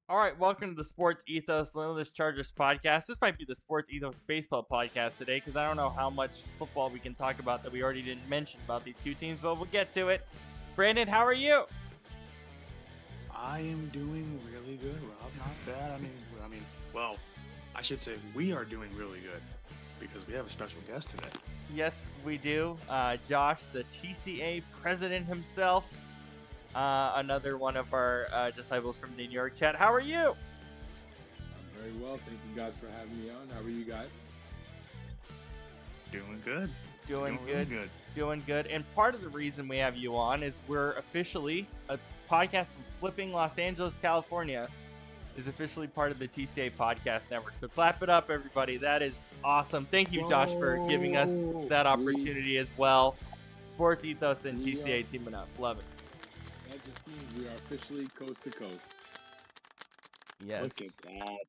All right, welcome to the Sports Ethos Limitless Chargers podcast. This might be the Sports Ethos Baseball podcast today because I don't know how much football we can talk about that we already didn't mention about these two teams, but we'll get to it. Brandon, how are you? I am doing really good, Rob. Not bad. Well, I should say we are doing really good because we have a special guest today. Yes, we do. Josh, the TCA president himself. Another one of our disciples from the New York chat. How are you? I'm very well. Thank you guys for having me on. How are you guys? Doing good. Doing really good. Doing good. And part of the reason we have you on is we're officially a podcast from Flipping Los Angeles, California, is officially part of the TCA Podcast Network. So clap it up, everybody. That is awesome. Thank you, Josh, for giving us that opportunity as well. Sports Ethos and TCA teaming up. Love it. That just means we are officially coast to coast. Yes. Look at that.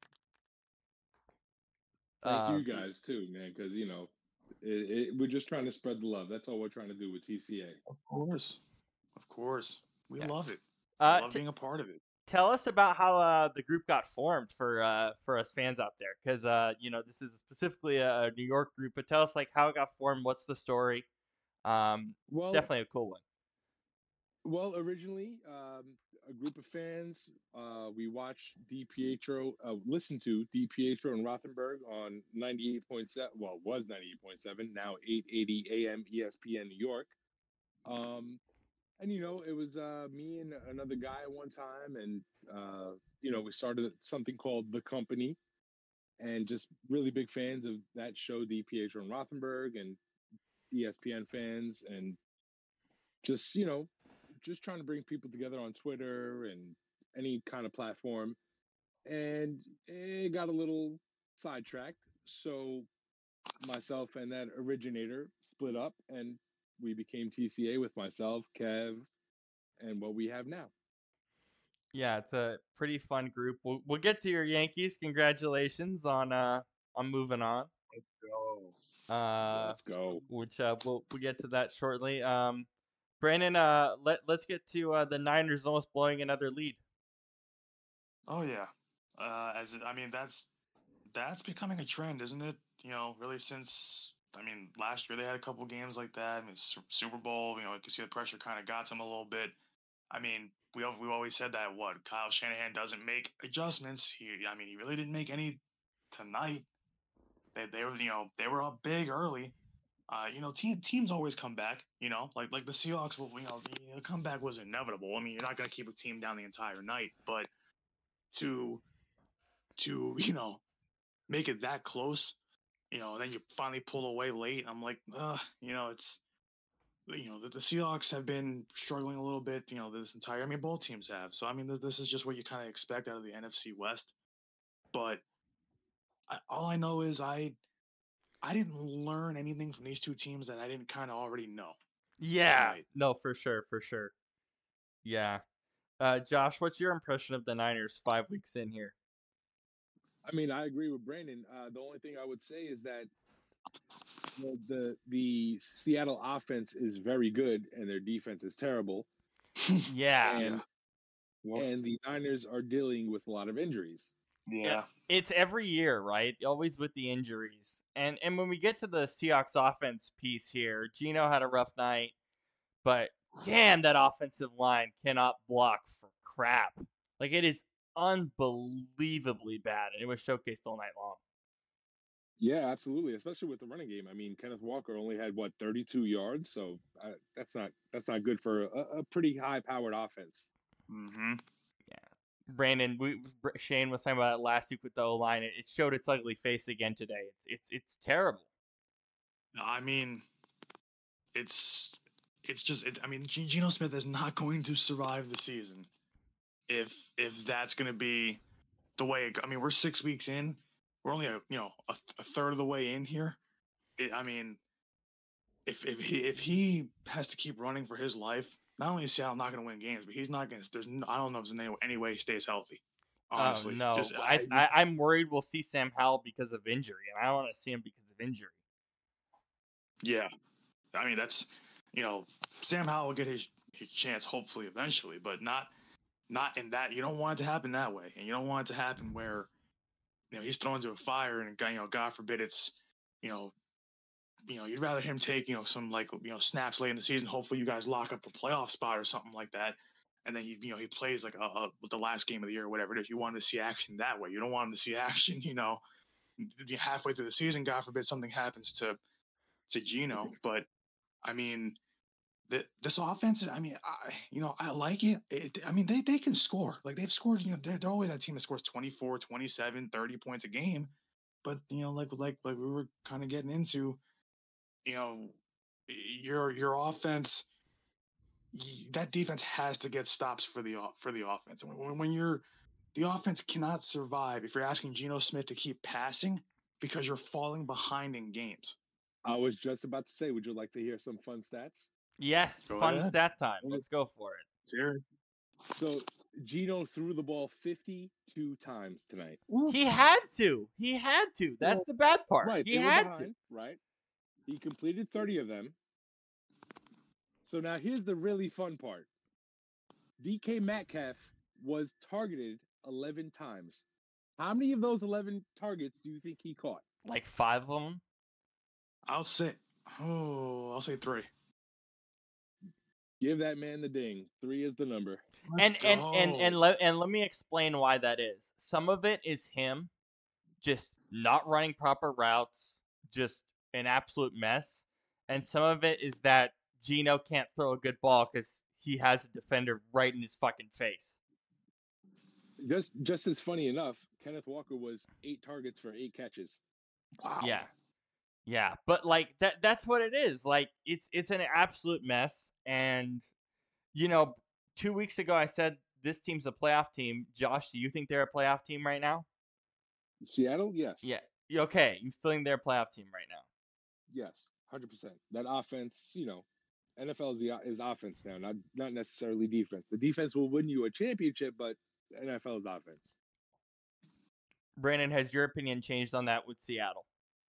Thank you guys too, man, because we're just trying to spread the love. That's all we're trying to do with TCA. Of course. We love it. I love being a part of it. Tell us about how the group got formed for us fans out there, because this is specifically a New York group. But tell us how it got formed. What's the story? It's definitely a cool one. Well, originally, a group of fans, we watched listened to DiPietro and Rothenberg on 98.7, well, was 98.7, now 880 AM ESPN New York. And, it was me and another guy at one time, and, we started something called The Company, and just really big fans of that show, DiPietro and Rothenberg, and ESPN fans, and just trying to bring people together on Twitter and any kind of platform. And it got a little sidetracked. So myself and that originator split up, and we became TCA with myself, Kev, and what we have now. Yeah, it's a pretty fun group. We'll get to your Yankees. Congratulations on moving on. Let's go. Which we'll get to that shortly. Brandon, let's get to the Niners almost blowing another lead. Oh yeah, that's becoming a trend, isn't it? Really since last year they had a couple games like that. Super Bowl, you can see the pressure kind of got to them a little bit. We've always said that Kyle Shanahan doesn't make adjustments. He really didn't make any tonight. They were up big early. Teams always come back. Like the Seahawks will. The comeback was inevitable. You're not going to keep a team down the entire night, but to make it that close, then you finally pull away late. I'm like, it's. The Seahawks have been struggling a little bit. This entire. Both teams have. So this is just what you kind of expect out of the NFC West. But all I know is I didn't learn anything from these two teams that I didn't kind of already know. Yeah, tonight. No, for sure. Yeah. Josh, what's your impression of the Niners 5 weeks in here? I agree with Brandon. The only thing I would say is that the Seattle offense is very good and their defense is terrible. Yeah. And the Niners are dealing with a lot of injuries. Yeah. It's every year, right? Always with the injuries. And when we get to the Seahawks offense piece here, Geno had a rough night, but damn, that offensive line cannot block for crap. It is unbelievably bad, and it was showcased all night long. Yeah, absolutely. Especially with the running game. Kenneth Walker only had 32 yards, so that's not good for a pretty high-powered offense. Mm-hmm. Yeah, Brandon, Shane was talking about it last week with the O-line. It showed its ugly face again today. It's terrible. It's just. Geno Smith is not going to survive the season if that's going to be the way. We're 6 weeks in. We're only a third of the way in here. If he has to keep running for his life, not only is Seattle not going to win games, but he's not going to. I don't know if there's any way he stays healthy. Honestly, no. I'm worried we'll see Sam Howell because of injury, and I don't want to see him because of injury. Yeah, that's Sam Howell will get his chance hopefully eventually, but not not in that. You don't want it to happen that way, and you don't want it to happen where he's thrown into a fire, and God forbid it's you know you'd rather him take some snaps late in the season. Hopefully, you guys lock up a playoff spot or something like that, and then he plays like with the last game of the year or whatever it is. You want to see action that way. You don't want him to see action. Halfway through the season, God forbid something happens to Geno. But I mean, this offense, I mean, I like it. I mean, they can score. Like they've scored, they're always that team that scores 24, 27, 30 points a game. But, like we were kind of getting into, you know, your offense, that defense has to get stops for the offense. When the offense cannot survive if you're asking Geno Smith to keep passing because you're falling behind in games. I was just about to say, would you like to hear some fun stats? Yes, Go fun ahead. stat time. Let's go for it. Sure. So Geno threw the ball 52 times tonight. He had to. That's the bad part. Right, He they were had behind, right? He completed 30 of them. So now here's the really fun part. DK Metcalf was targeted 11 times. How many of those 11 targets do you think he caught? to. Like 5 of them. I'll say 3. Give that man the ding. 3 is the number. And let me explain why that is. Some of it is him just not running proper routes, just an absolute mess. And some of it is that Geno can't throw a good ball because he has a defender right in his fucking face. Just as funny enough, Kenneth Walker was 8 targets for 8 catches. Wow. Yeah, but like that's what it is. Like it's an absolute mess. And 2 weeks ago I said this team's a playoff team. Josh, do you think they're a playoff team right now? Seattle, yes. Yeah. Okay, you still think they're a playoff team right now? Yes, 100%. That offense, NFL is offense now, not necessarily defense. The defense will win you a championship, but NFL is offense. Brandon, has your opinion changed on that with Seattle?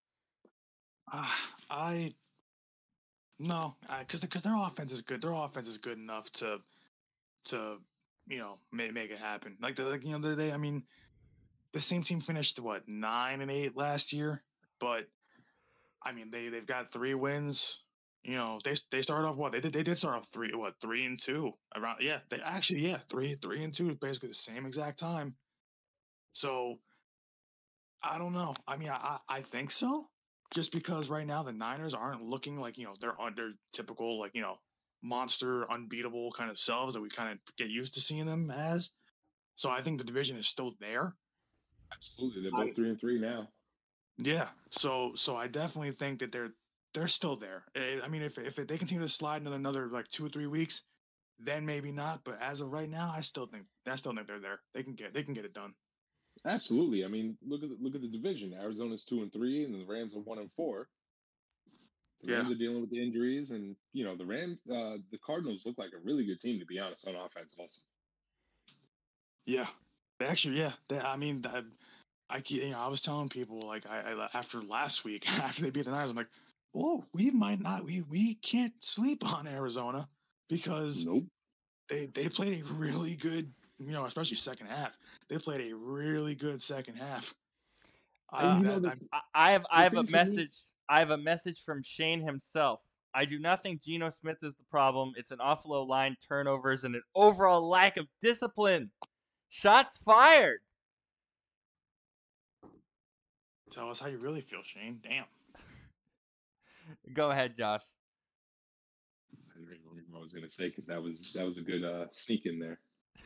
No, because their offense is good. Their offense is good enough to make it happen. I mean, the same team finished 9-8 last year, but I mean they've got 3 wins. They started off they did start off 3-2 around they actually 3-2 basically the same exact time. So I don't know. I mean I think so. Just because right now the Niners aren't looking like they're under typical monster unbeatable kind of selves that we kind of get used to seeing them as. So I think the division is still there. Absolutely, they're both 3-3 now. Yeah, so I definitely think that they're still there. I mean, if they continue to slide another 2 or 3 weeks, then maybe not. But as of right now, I still think they're there. They can get it done. Absolutely. I mean, look at the division. Arizona's 2-3, and the Rams are 1-4. The Rams are dealing with the injuries, and the Cardinals look like a really good team, to be honest, on offense also. Yeah, they actually I mean, I was telling people I after last week after they beat the Niners, I'm like, oh, we can't sleep on Arizona because they played a really good, especially second half. They played a really good second half. I have a message. I have a message from Shane himself. I do not think Geno Smith is the problem. It's an offload line, turnovers, and an overall lack of discipline. Shots fired. Tell us how you really feel, Shane. Damn. Go ahead, Josh. I don't remember what I was gonna say because that was a good sneak in there.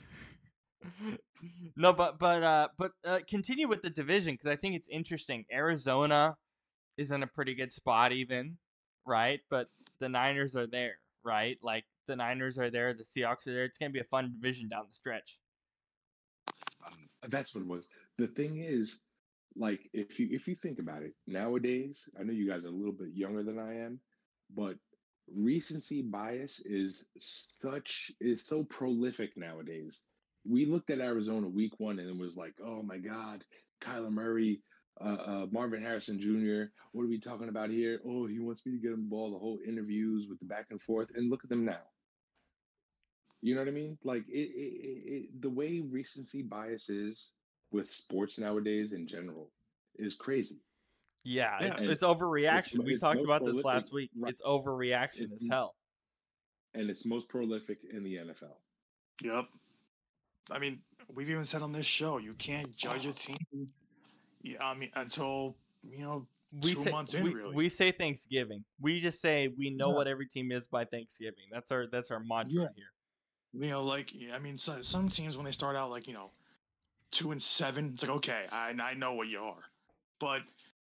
No, but continue with the division because I think it's interesting. Arizona is in a pretty good spot, even, right? But the Niners are there, right? Like the Niners are there, the Seahawks are there. It's gonna be a fun division down the stretch. That's what it was. The thing is, like, if you think about it, nowadays, I know you guys are a little bit younger than I am, but recency bias is so prolific nowadays. We looked at Arizona week 1 and it was like, oh my God, Kyler Murray, Marvin Harrison Jr. What are we talking about here? Oh, he wants me to get him the ball. The whole interviews with the back and forth, and look at them now. You know what I mean? Like the way recency bias is with sports nowadays in general is crazy, Yeah, Yeah. and it's overreaction. We it's talked most about this prolific, last week. right? It's overreaction It's as hell. and it's most prolific in the NFL. Yep. I mean, we've even said on this show, you can't judge a team. I mean, until We 2 months in, really. we say Thanksgiving. We just say we know Yeah. what every team is by Thanksgiving. That's our mantra Yeah. here. Like I mean, some teams when they start out like 2-7, it's like okay, I know what you are, but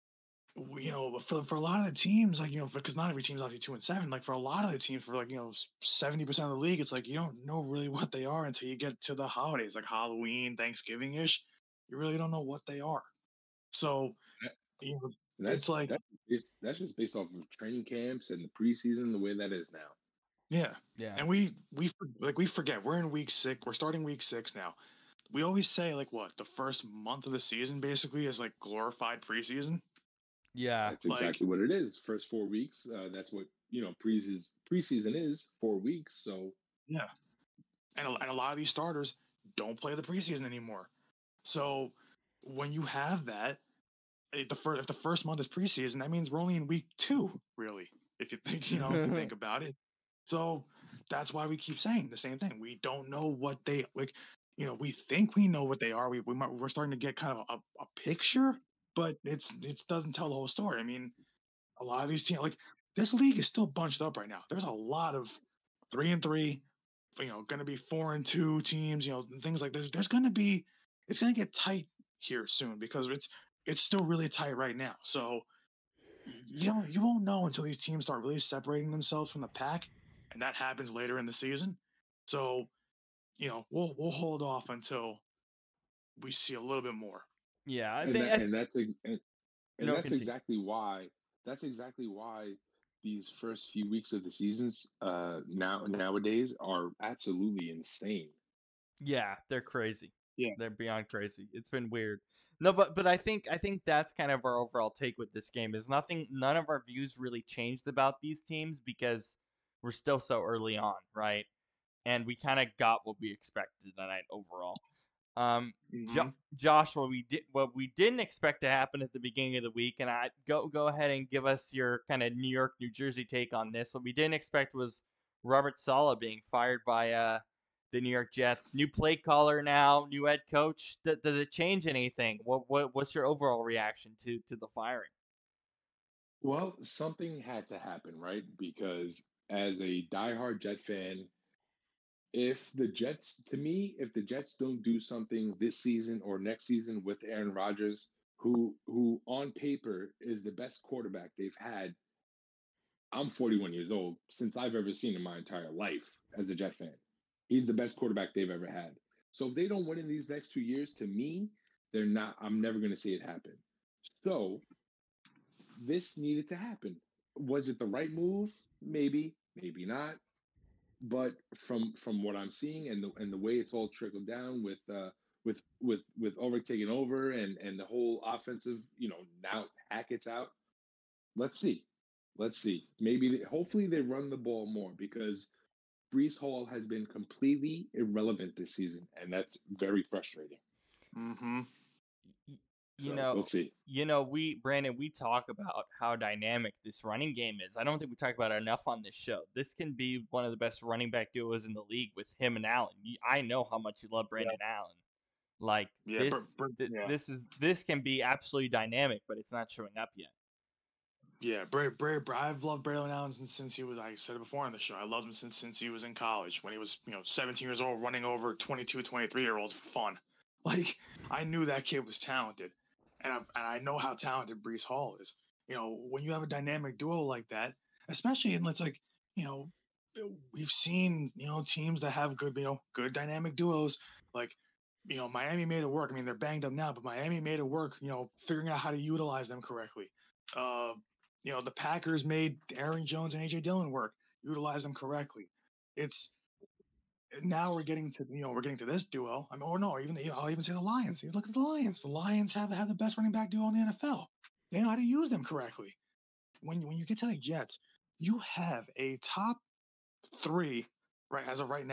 for a lot of the teams, like because not every team's obviously 2-7. Like for a lot of the teams, for like 70% of the league, it's like you don't know really what they are until you get to the holidays, like Halloween, Thanksgiving ish. You really don't know what they are. So That- you know, That's it's like that's just based off of training camps and the preseason the way that is now. yeah, Yeah. and we forget we're in week 6. We're starting week 6 now. We always say like what the first month of the season basically is like glorified preseason. Yeah. That's exactly what it is. First 4 weeks. That's what preseason is 4 weeks. So Yeah, and a lot of these starters don't play the preseason anymore. So when you have that, if the first month is preseason, that means we're only in week 2, really. If you think if you think about it. So that's why we keep saying the same thing. We don't know what they like. We think we know what they are. We're starting to get kind of a picture, but it doesn't tell the whole story. I mean, a lot of these teams, like this league, is still bunched up right now. There's a lot of 3-3, going to be 4-2 teams. Things like this. It's going to get tight here soon because it's still really tight right now. So you won't know until these teams start really separating themselves from the pack, and that happens later in the season. So we'll hold off until we see a little bit more. Yeah, I and think that and that's and no, that's continue. exactly why these first few weeks of the seasons nowadays are absolutely insane. Yeah, they're crazy. Yeah. They're beyond crazy. It's been weird. No, but I think that's kind of our overall take with this game is none of our views really changed about these teams because we're still so early on, right? And we kind of got what we expected tonight overall. Mm-hmm. Josh, what we didn't expect to happen at the beginning of the week, and I go ahead and give us your kind of New York, New Jersey take on this. What we didn't expect was Robert Saleh being fired by the New York Jets. New play caller now, new head coach. Does it change anything? What's your overall reaction to the firing? Well, something had to happen, right? Because as a diehard Jet fan, if the Jets don't do something this season or next season with Aaron Rodgers, who on paper is the best quarterback they've had. I'm 41 years old, since I've ever seen in my entire life as a Jet fan. He's the best quarterback they've ever had. So if they don't win in these next 2 years, to me, they're not. I'm never going to see it happen. So this needed to happen. Was it the right move? Maybe, maybe not. But from what I'm seeing and the way it's all trickled down with Ulrich taking over and the whole offensive, now Hackett's out. Let's see, Maybe hopefully they run the ball more because Brees Hall has been completely irrelevant this season, and that's very frustrating. Mm-hmm. We'll see. Brandon, we talk about how dynamic this running game is. I don't think we talk about it enough on this show. This can be one of the best running back duos in the league with him and Allen. I know how much you love Brandon Allen. Like this can be absolutely dynamic, but it's not showing up yet. Yeah, I've loved Braylon Allen since he was. I said it before on the show. I loved him since he was in college when he was 17 years old, running over 22, 23-year-olds for fun. Like I knew that kid was talented, and I know how talented Brees Hall is. When you have a dynamic duo like that, especially and it's like we've seen teams that have good dynamic duos like. Miami made it work. I mean, they're banged up now, but Miami made it work. Figuring out how to utilize them correctly. The Packers made Aaron Jones and AJ Dillon work, utilize them correctly. It's now we're getting to this duo. I mean, or no, I'll even say the Lions. You look at the Lions. The Lions have the best running back duo in the NFL. They know how to use them correctly. When you get to the Jets, you have a top 3 right as of right now,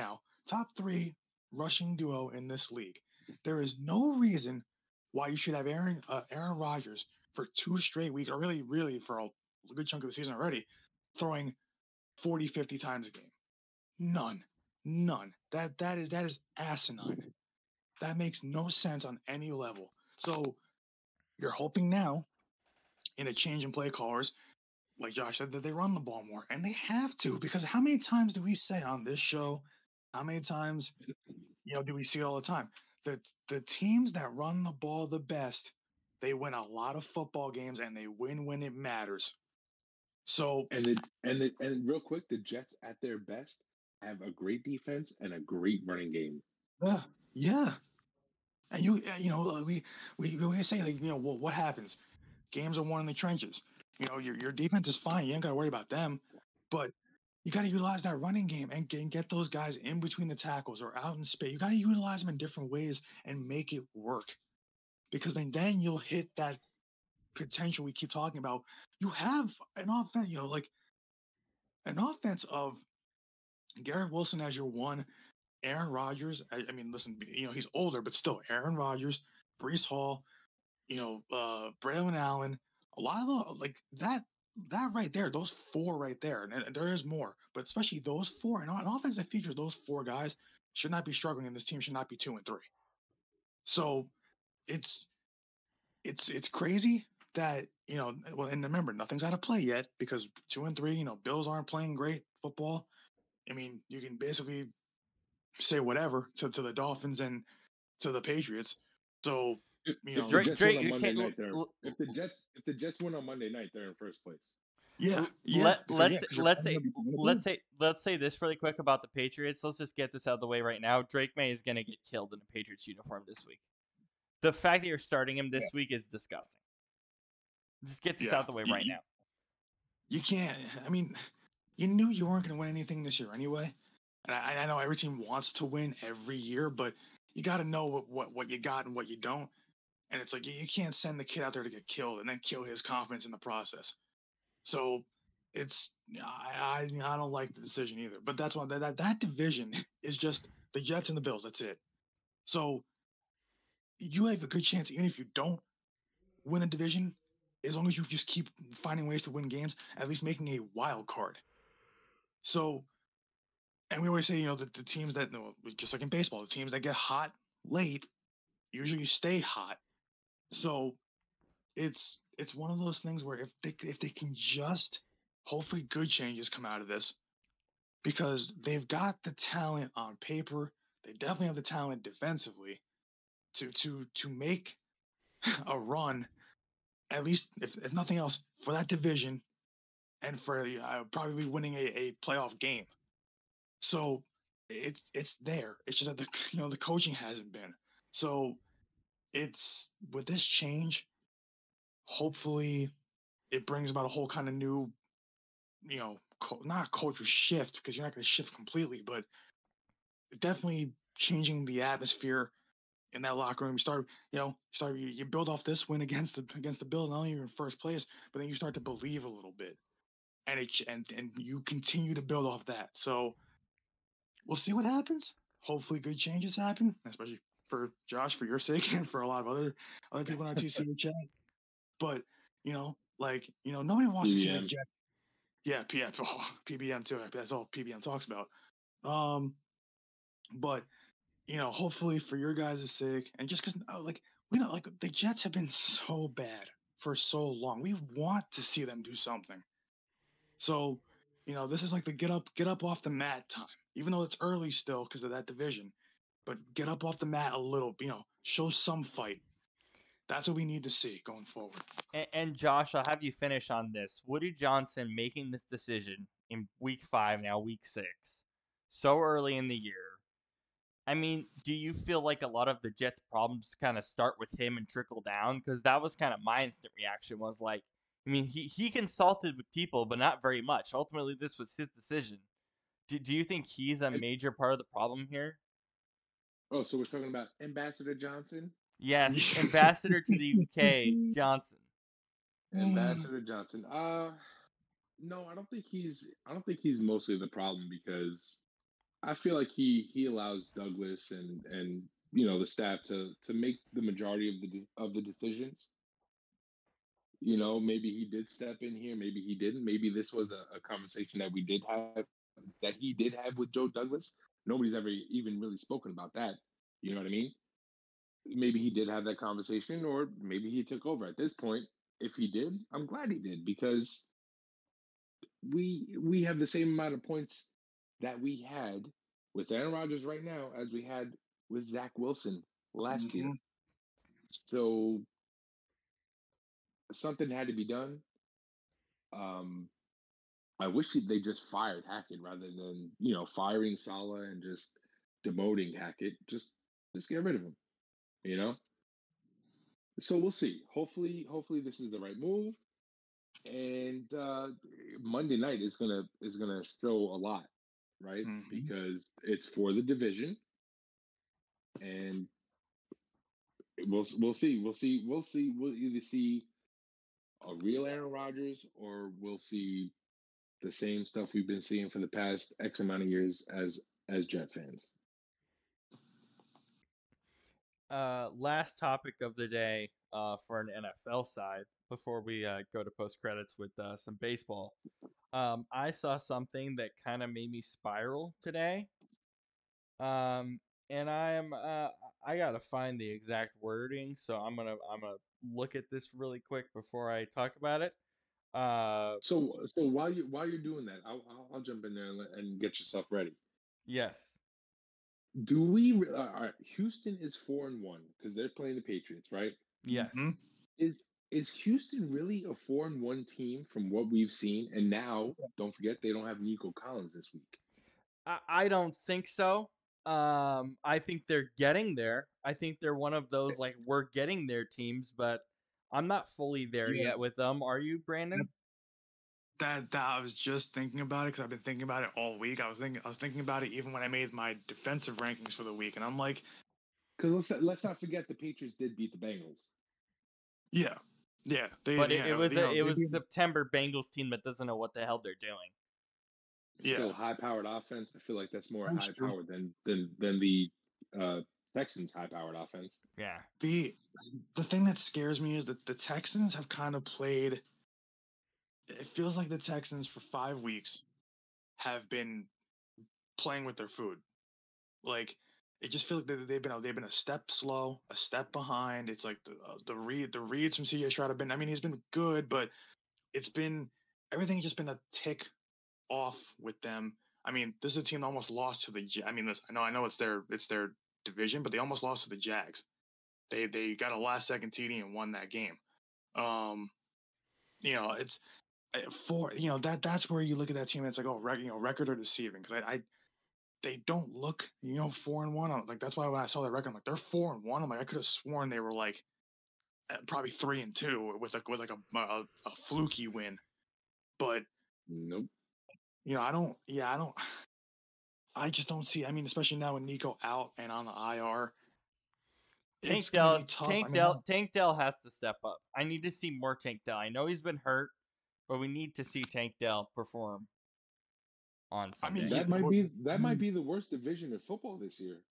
top 3 rushing duo in this league. There is no reason why you should have Aaron Rodgers for 2 straight weeks, or really for a good chunk of the season already, throwing 40, 50 times a game. None. That is asinine. That makes no sense on any level. So you're hoping now, in a change in play callers, like Josh said, that they run the ball more, and they have to, because how many times do we say on this show? How many times, do we see it all the time? The teams that run the ball the best, they win a lot of football games, and they win when it matters. So and real quick, the Jets at their best have a great defense and a great running game. Yeah. And we say, like, what happens? Games are won in the trenches. Your defense is fine. You ain't got to worry about them, but you got to utilize that running game and get those guys in between the tackles or out in space. You got to utilize them in different ways and make it work, because then you'll hit that potential we keep talking about. You have an offense, like an offense of Garrett Wilson as your one, Aaron Rodgers. I mean, listen, he's older, but still Aaron Rodgers, Breece Hall, Braylon Allen, a lot of that right there, those 4 right there, and there is more, but especially those 4, and an offense that features those 4 guys should not be struggling, and this team should not be 2-3. So it's crazy that, well, and remember, nothing's out of play yet, because 2-3, Bills aren't playing great football. I mean, you can basically say whatever to the Dolphins and to the Patriots. So If the Drake, Jets Drake, win on you Monday can't. night, if the Jets win on Monday night, they're in first place. Let's say this really quick about the Patriots. Let's just get this out of the way right now. Drake May is going to get killed in a Patriots uniform this week. The fact that you're starting him this week is disgusting. Just get this out of the way right now. You can't. I mean, you knew you weren't going to win anything this year anyway. And I know every team wants to win every year, but you got to know what you got and what you don't. And it's like, you can't send the kid out there to get killed and then kill his confidence in the process. So I don't like the decision either. But that's why that division is just the Jets and the Bills. That's it. So you have a good chance, even if you don't win a division, as long as you just keep finding ways to win games, at least making a wild card. So, and we always say, the teams that, just like in baseball, the teams that get hot late usually stay hot. So it's one of those things where if they can just, hopefully good changes come out of this, because they've got the talent on paper. They definitely have the talent defensively to make a run, at least if nothing else, for that division, and for probably winning a playoff game. So it's there. It's just that the coaching hasn't been. So it's, with this change, hopefully it brings about a whole kind of new, not culture shift, because you're not going to shift completely, but definitely changing the atmosphere in that locker room. You build off this win against the Bills. Not only you're in first place, but then you start to believe a little bit, and you continue to build off that. So we'll see what happens. Hopefully, good changes happen, especially for Josh, for your sake, and for a lot of other people in our TCU chat. But nobody wants to see the Jets. Yeah, PBM too. That's all PBM talks about. But hopefully for your guys' sake, and just because the Jets have been so bad for so long, we want to see them do something. So, this is like the get up off the mat time, even though it's early still because of that division. But get up off the mat a little, show some fight. That's what we need to see going forward. And Josh, I'll have you finish on this. Woody Johnson making this decision in week 5, now week 6, so early in the year. I mean, do you feel like a lot of the Jets' problems kind of start with him and trickle down? Because that was kind of my instant reaction, was like, I mean, he consulted with people, but not very much. Ultimately, this was his decision. Do you think he's a major part of the problem here? Oh, so we're talking about Ambassador Johnson? Yes, Ambassador to the UK, Johnson. Ambassador Johnson. No, I don't think he's mostly the problem, because I feel like he allows Douglas and the staff to make the majority of the decisions. Maybe he did step in here, maybe he didn't. Maybe this was a conversation that he did have with Joe Douglas. Nobody's ever even really spoken about that. You know what I mean? Maybe he did have that conversation, or maybe he took over. At this point, if he did, I'm glad he did, because we have the same amount of points that we had with Aaron Rodgers right now as we had with Zach Wilson last year. Mm-hmm. So something had to be done. I wish they just fired Hackett rather than firing Saleh and just demoting Hackett. Just get rid of him. You know. So we'll see. Hopefully this is the right move. And Monday night is gonna show a lot, right? Mm-hmm. Because it's for the division, and we'll see. We'll either see a real Aaron Rodgers, or we'll see the same stuff we've been seeing for the past X amount of years as Jet fans. Last topic of the day for an NFL side before we go to post credits with some baseball. I saw something that kind of made me spiral today. And I gotta find the exact wording, so I'm gonna look at this really quick before I talk about it. So while you're doing that, I'll jump in there and get yourself ready. Yes. Do we? All right, Houston is 4-1 because they're playing the Patriots, right? Yes. Mm-hmm. Is Houston really a 4-1 team from what we've seen? And now, don't forget, they don't have Nico Collins this week. I don't think so. I think they're getting there. I think they're one of those like we're getting there teams, but I'm not fully there Yeah. yet with them. Are you, Brandon? That I was just thinking about it because I've been thinking about it all week. I was thinking about it even when I made my defensive rankings for the week, and I'm like, Because let's not forget the Patriots did beat the Bengals. yeah, But it was they was beat- September Bengals team that doesn't know what the hell they're doing. Still Yeah. high-powered offense. I feel like that's more That's true. high-powered than the Texans' high-powered offense. Yeah. the thing that scares me is that the Texans have kind of played. It feels like the Texans for 5 weeks have been playing with their food. Like it just feels like they've been a step slow, a step behind. It's like the reads from CJ Stroud have been. I mean, he's been good, but it's been everything's just been a tick off with them. I mean, this is a team that almost lost to the. I mean, I know it's their division, but they almost lost to the Jags. They got a last second TD and won that game. It's that's where you look at that team and it's like, oh, record or deceiving, because I they don't look 4-1. Like that's why when I saw that record, I'm like, they're 4-1. I'm like, I could have sworn they were like probably 3-2 with a fluky win, but Nope. I just don't see. I mean, especially now with Nico out and on the IR, Tank it's gonna Dell, be tough. Tank Dell has to step up. I need to see more Tank Dell. I know he's been hurt, but we need to see Tank Dell perform on Sunday. mean, That might be the worst division in football this year.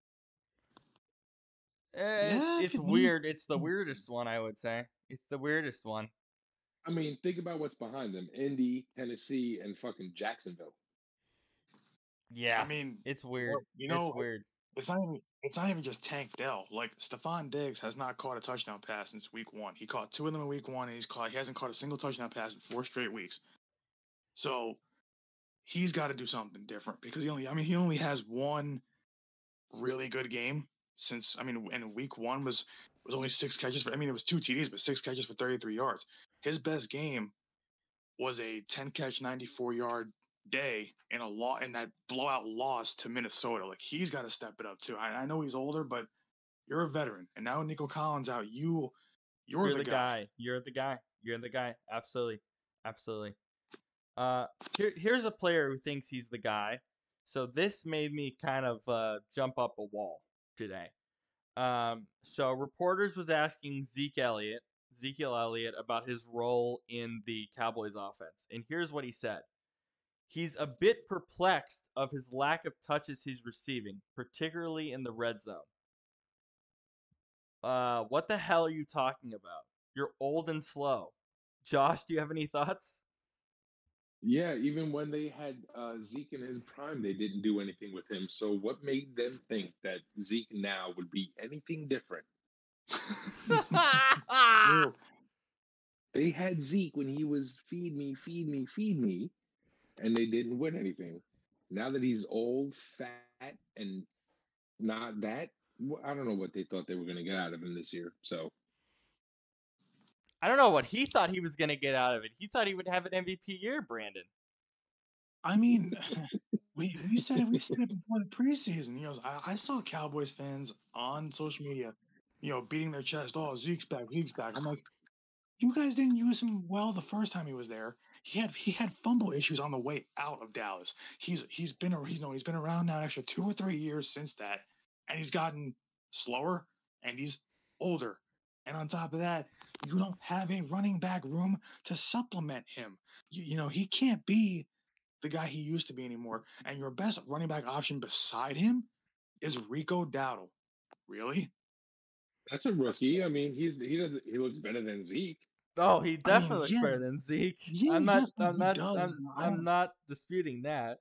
It's weird. It's the weirdest one, I would say. It's the weirdest one. I mean, think about what's behind them: Indy, Tennessee, and fucking Jacksonville. Yeah, I mean, it's weird. It's weird. It's not even just Tank Dell. Like Stephon Diggs has not caught a touchdown pass since week 1. He caught 2 of them in week 1, and he hasn't caught a single touchdown pass in 4 straight weeks. So he's got to do something different because he only has one really good game since. I mean, and week 1 was only 6 catches for. I mean, it was 2 TDs, but 6 catches for 33 yards. His best game was a 10 catch, 94-yard day in that blowout loss to Minnesota. Like he's got to step it up too. I know he's older, but you're a veteran, and now with Nico Collins out, you're the guy. You're the guy. You're the guy. Absolutely. Here's a player who thinks he's the guy. So this made me kind of jump up a wall today. So reporters was asking Ezekiel Elliott about his role in the Cowboys offense. And here's what he said. He's a bit perplexed of his lack of touches he's receiving, particularly in the red zone. What the hell are you talking about? You're old and slow. Josh, do you have any thoughts? Yeah, even when they had Zeke in his prime, they didn't do anything with him. So what made them think that Zeke now would be anything different? True. They had Zeke when he was feed me, feed me, feed me, and they didn't win anything. Now that he's old, fat, and not that, I don't know what they thought they were going to get out of him this year. So I don't know what he thought he was going to get out of it. He thought he would have an MVP year, Brandon. I mean, we said it before the preseason. I saw Cowboys fans on social media, beating their chest. Oh, Zeke's back, Zeke's back. I'm like, you guys didn't use him well the first time he was there. He had fumble issues on the way out of Dallas. He's been around now an extra 2 or 3 years since that, and he's gotten slower and he's older. And on top of that, you don't have a running back room to supplement him. He can't be the guy he used to be anymore. And your best running back option beside him is Rico Dowdle. Really? that's a rookie. I mean, he looks better than Zeke. Oh, he I mean, definitely looks yeah, better than Zeke. yeah, I'm he not. definitely I'm not. does. I'm not disputing that.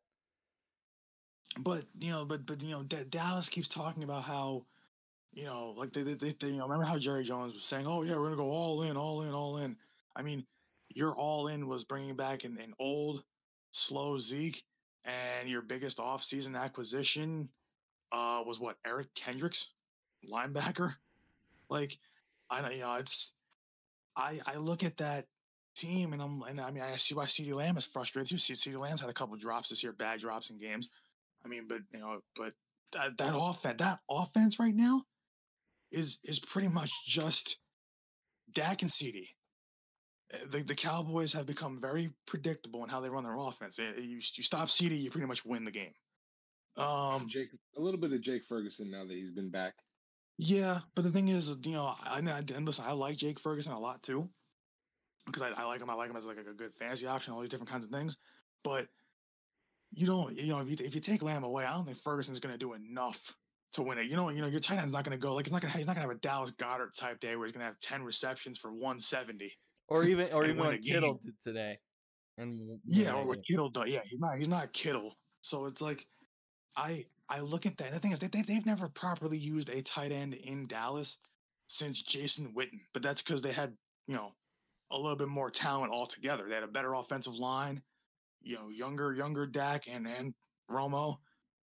But Dallas keeps talking about how, like they remember how Jerry Jones was saying, oh yeah, we're gonna go all in, all in, all in. I mean, your all in was bringing back an old, slow Zeke, and your biggest offseason acquisition was what, Eric Kendricks, linebacker. Like, I don't, it's I look at that team and I mean I see why CeeDee Lamb is frustrated too. CeeDee Lamb's had a couple drops this year, bad drops in games. I mean, but that offense right now is pretty much just Dak and CD. The Cowboys have become very predictable in how they run their offense. You stop CD, you pretty much win the game. Jake, a little bit of Jake Ferguson now that he's been back. Yeah, but the thing is, and listen, I like Jake Ferguson a lot too because I like him. I like him as like a good fantasy option, all these different kinds of things. But you don't, if you take Lamb away, I don't think Ferguson's going to do enough to win it. Your tight end's not going to go like he's not going to have a Dallas Goedert type day where he's going to have 10 receptions for 170. Or even win what a Kittle game. did today. And Yeah, or what Kittle does. Yeah, he's not Kittle. So it's like I look at that. The thing is, they've never properly used a tight end in Dallas since Jason Witten, but that's because they had a little bit more talent altogether. They had a better offensive line, younger Dak and Romo.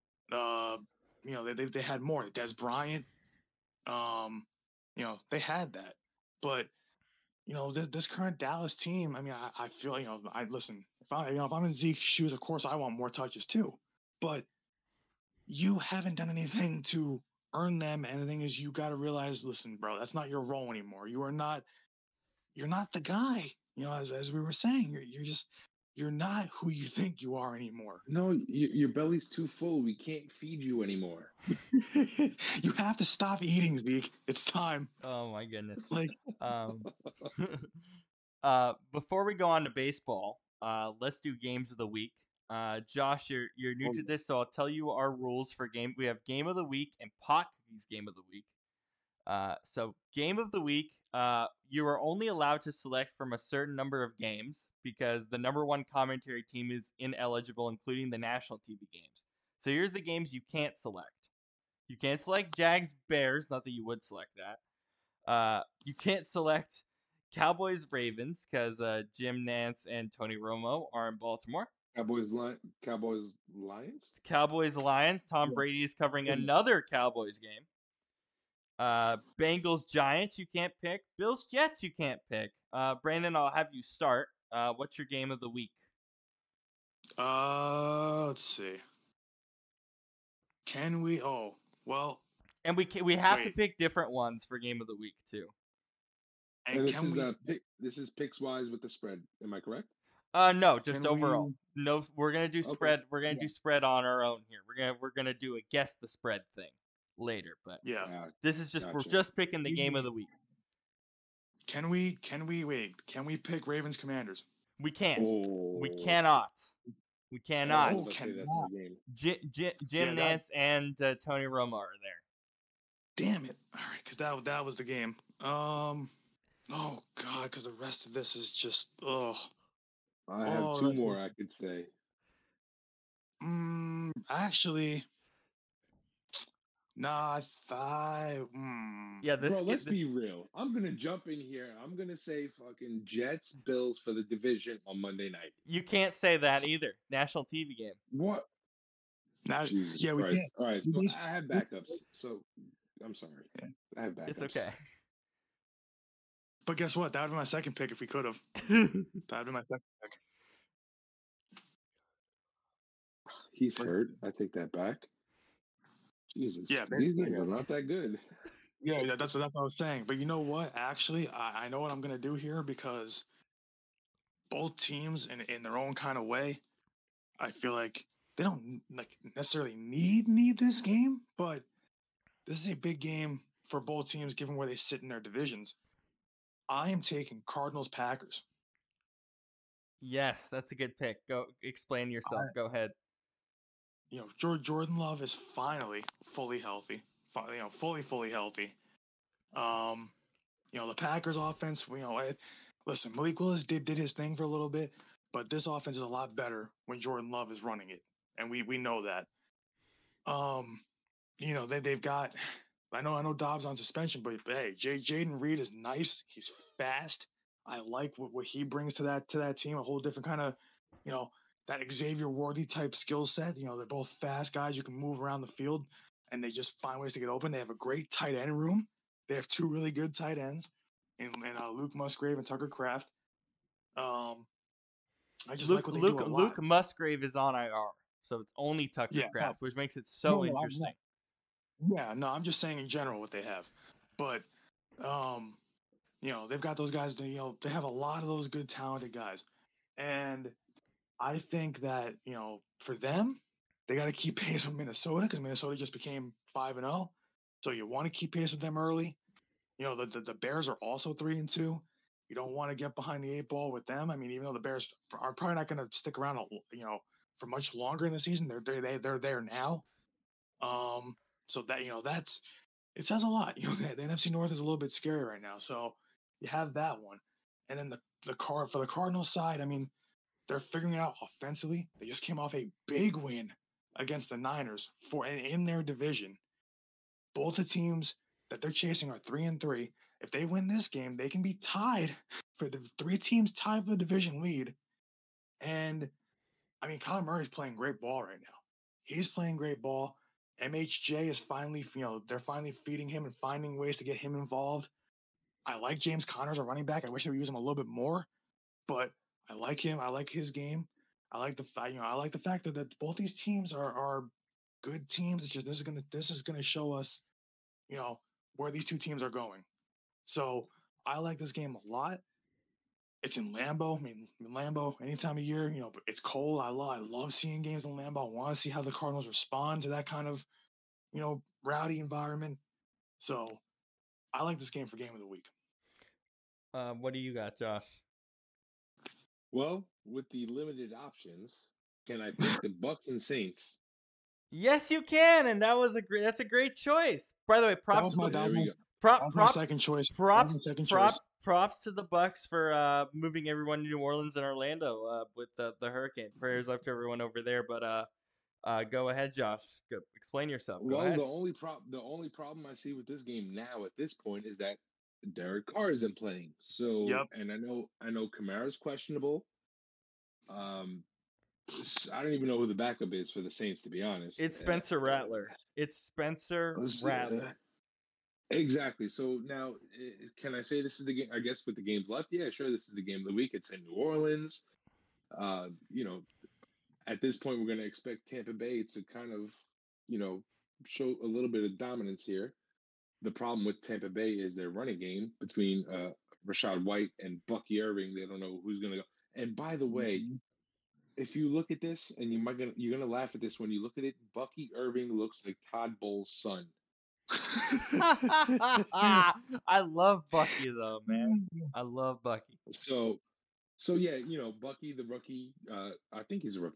They had more. Des Bryant, they had that, but this current Dallas team. I mean, I feel I listen. If I'm in Zeke's shoes, of course I want more touches too, but you haven't done anything to earn them. And the thing is, you got to realize, listen, bro, that's not your role anymore. You're not the guy. As we were saying, you're not who you think you are anymore. No, your belly's too full. We can't feed you anymore. You have to stop eating, Zeke. It's time. Oh my goodness. Like, before we go on to baseball, let's do games of the week. Josh, you're new to this, so I'll tell you our rules for game. We have game of the week and pot cookies game of the week. So game of the week, you are only allowed to select from a certain number of games because the number one commentary team is ineligible, including the national TV games. So here's the games you can't select. You can't select Jags Bears, not that you would select that. You can't select Cowboys Ravens because Jim Nantz and Tony Romo are in Baltimore. Cowboys Lions. Cowboys Lions. Tom Brady is covering another Cowboys game. Bengals Giants you can't pick. Bills Jets you can't pick. Brandon, I'll have you start. What's your game of the week? Let's see. Can we? Oh, well. And we have to pick different ones for game of the week too. And this is picks wise with the spread. Am I correct? No, just overall. No, we're gonna do spread. We're gonna do spread on our own here. We're gonna do a guess the spread thing later, but this is just we're just picking the game of the week. Can we pick Ravens Commanders? We can't. We cannot. We Oh, cannot. let's say that's the game. Jim Yeah, Nance and Tony Romo are there. damn it. All right, because that was the game. Oh God, because the rest of this is just I have Oh, two that's more I could say. actually, nah, Yeah, Bro, let's be real. I'm gonna jump in here. I'm gonna say fucking Jets Bills for the division on Monday night. you can't say that either. National TV game. What? now, Jesus yeah, we Christ. can't. All right, we so just- I have backups. So I'm sorry. Yeah. I have backups. It's okay. But guess what? That would be my second pick if we could have. That would be my second pick. He's But- hurt. I take that back. Jesus. Yeah, These basically, games are not that good. Yeah, that's what I was saying. But you know what? Actually, I know what I'm gonna do here because both teams, in their own kind of way, I feel like they don't necessarily need this game, but this is a big game for both teams given where they sit in their divisions. I am taking Cardinals Packers. Yes, that's a good pick. Go explain yourself. Go ahead. You know, Jordan Love is finally fully healthy. Fully healthy. You know, the Packers offense, listen, Malik Willis did his thing for a little bit, but this offense is a lot better when Jordan Love is running it. And we know that. You know, they've got I know Dobbs on suspension, but hey, Jaden Reed is nice. He's fast. I like what he brings to that team, a whole different kind of, you know, that Xavier Worthy type skill set. You know, they're both fast guys. You can move around the field and they just find ways to get open. They have a great tight end room. They have two really good tight ends in Luke Musgrave and Tucker Kraft. I just like what they do a lot. Luke Musgrave is on IR, so it's only Tucker Kraft, which makes it so interesting. Yeah, no, I'm just saying in general what they have. But you know, they've got those guys, you know, they have a lot of those good talented guys. And I think that, you know, for them, they got to keep pace with Minnesota because Minnesota just became 5-0. So you want to keep pace with them early. You know, the Bears are also 3-2. You don't want to get behind the 8 ball with them. I mean, even though the Bears are probably not going to stick around, you know, for much longer in the season, they're there now. So that, you know, it says a lot. You know, the NFC North is a little bit scary right now. So you have that one, and then for the Cardinals side, I mean, they're figuring it out offensively. They just came off a big win against the Niners in their division. Both the teams that they're chasing are 3-3. If they win this game, they can be tied for the 3 teams tied for the division lead. And I mean, Kyler Murray's playing great ball right now. He's playing great ball. MHJ is finally, you know, they're finally feeding him and finding ways to get him involved. I like James Conner as a running back. I wish they would use him a little bit more, but I like him. I like his game. I like the fact, you know, I like the fact that both these teams are good teams. It's just this is gonna show us, you know, where these two teams are going. So I like this game a lot. It's in Lambeau. I mean, in Lambeau, any time of year, you know, but it's cold. I love seeing games in Lambeau. I want to see how the Cardinals respond to that kind of, you know, rowdy environment. So I like this game for game of the week. What do you got, Josh? Well, with the limited options, can I pick the Bucks and Saints? Yes, you can, and that's a great choice. By the way, props to my second choice. Props to the Bucks for moving everyone to New Orleans and Orlando with the hurricane. Prayers up to everyone over there. But go ahead, Josh. Go, explain yourself. Go ahead. The only problem I see with this game now at this point is that Derek Carr isn't playing. So, and I know Kamara's questionable. I don't even know who the backup is for the Saints, to be honest. It's Spencer Rattler. Exactly. So now, can I say this is the game? I guess with the games left, yeah, sure. This is the game of the week. It's in New Orleans. You know, at this point, we're going to expect Tampa Bay to kind of, you know, show a little bit of dominance here. The problem with Tampa Bay is their running game between Rashad White and Bucky Irving. They don't know who's going to go. And by the way, if you look at this, and you're gonna laugh at this when you look at it, Bucky Irving looks like Todd Bowles' son. I love Bucky though, man. I love Bucky. So yeah, you know, Bucky the rookie. I think he's a rookie.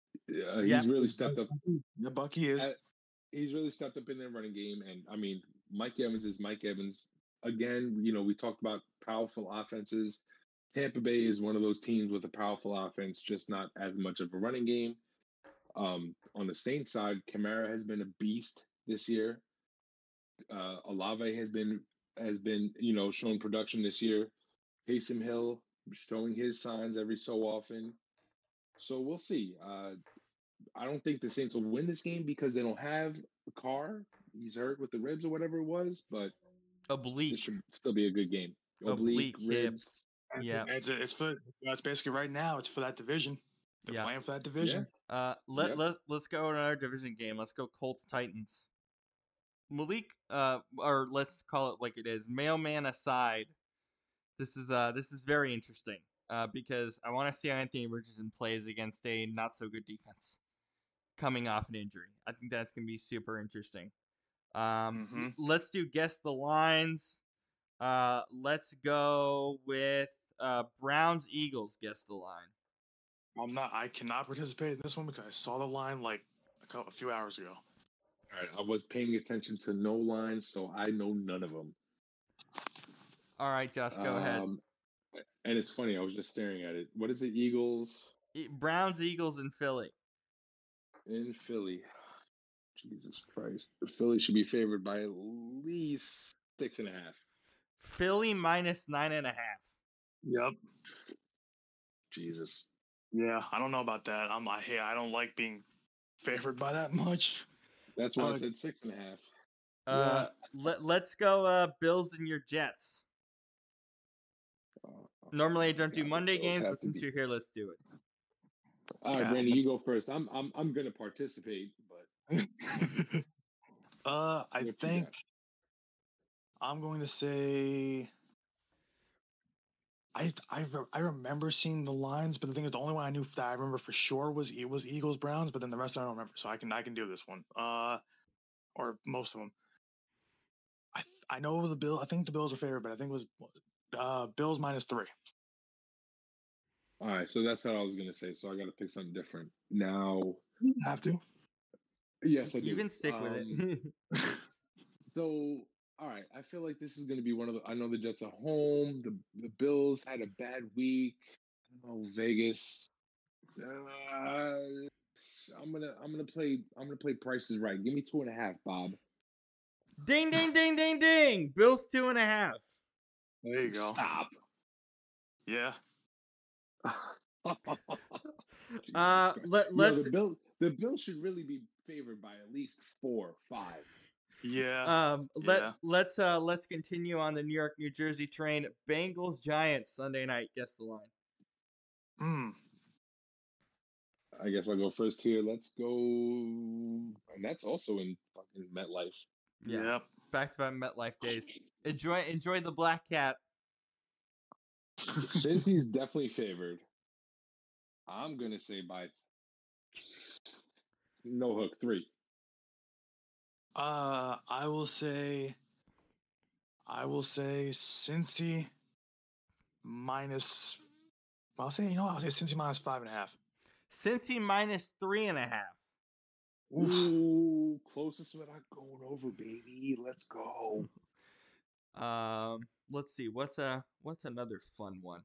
He's really stepped up. Yeah, Bucky is. He's really stepped up in their running game, and I mean, Mike Evans is Mike Evans. Again, we talked about powerful offenses. Tampa Bay is one of those teams with a powerful offense, just not as much of a running game. On the Saints side, Kamara has been a beast this year. Olave has been shown production this year. Taysom Hill showing his signs every so often. So we'll see. I don't think the Saints will win this game because they don't have a Carr. He's hurt with the ribs or whatever it was, but Oblique. this should still be a good game. Oblique hip. ribs. Yeah. It's for that's basically right now. It's for that division. They're playing for that division. Let's go another division game. Let's go Colts Titans. Malik, or let's call it like it is. Mailman aside, this is very interesting. Because I want to see how Anthony Richardson plays against a not so good defense coming off an injury. I think that's gonna be super interesting. Let's do guess the lines. Let's go with Browns Eagles. Guess the line. I cannot participate in this one because I saw the line like a few hours ago. All right, I was paying attention to no lines, so I know none of them. All right, Josh, go ahead. And it's funny, I was just staring at it. What is it, Eagles? Browns, Eagles, in Philly. In Philly. Jesus Christ. Philly should be favored by at least 6.5. Philly minus 9.5. Yep. Jesus. Yeah, I don't know about that. I don't like being favored by that much. That's why I said 6.5. Let's go Bills and your Jets. Normally I don't do Monday games, but since you're here, let's do it. All right, Brandon, you go first. I'm gonna participate, but I think I'm going to say I remember seeing the lines, but the thing is, the only one I knew that I remember for sure was Eagles Browns, but then the rest I don't remember. So I can do this one, or most of them. I know the Bill. I think the Bills are favored, but I think it was Bills minus 3. All right, so that's what I was gonna say. So I got to pick something different now. You have to. Yes, I do. You can stick with it. So, all right, I feel like this is going to be one of the. I know the Jets are home. The Bills had a bad week. I don't know, Vegas. I'm gonna play Price is Right. Give me 2.5, Bob. Ding ding ding ding ding. Bills 2.5. There you go. Stop. Yeah. Let's. The Bills should really be favored by at least 4 or 5. Yeah. Let's continue on the New York, New Jersey train. Bengals Giants Sunday night. Guess the line. I guess I'll go first here. Let's go, and that's also in fucking MetLife. Yeah. Yep. Back to MetLife days. Enjoy the black cat. Since he's definitely favored, I'm gonna say by no hook 3. I will say Cincy minus. I'll say Cincy minus 5.5. Cincy minus 3.5. Ooh, closest without going over, baby. Let's go. Let's see. What's another fun one?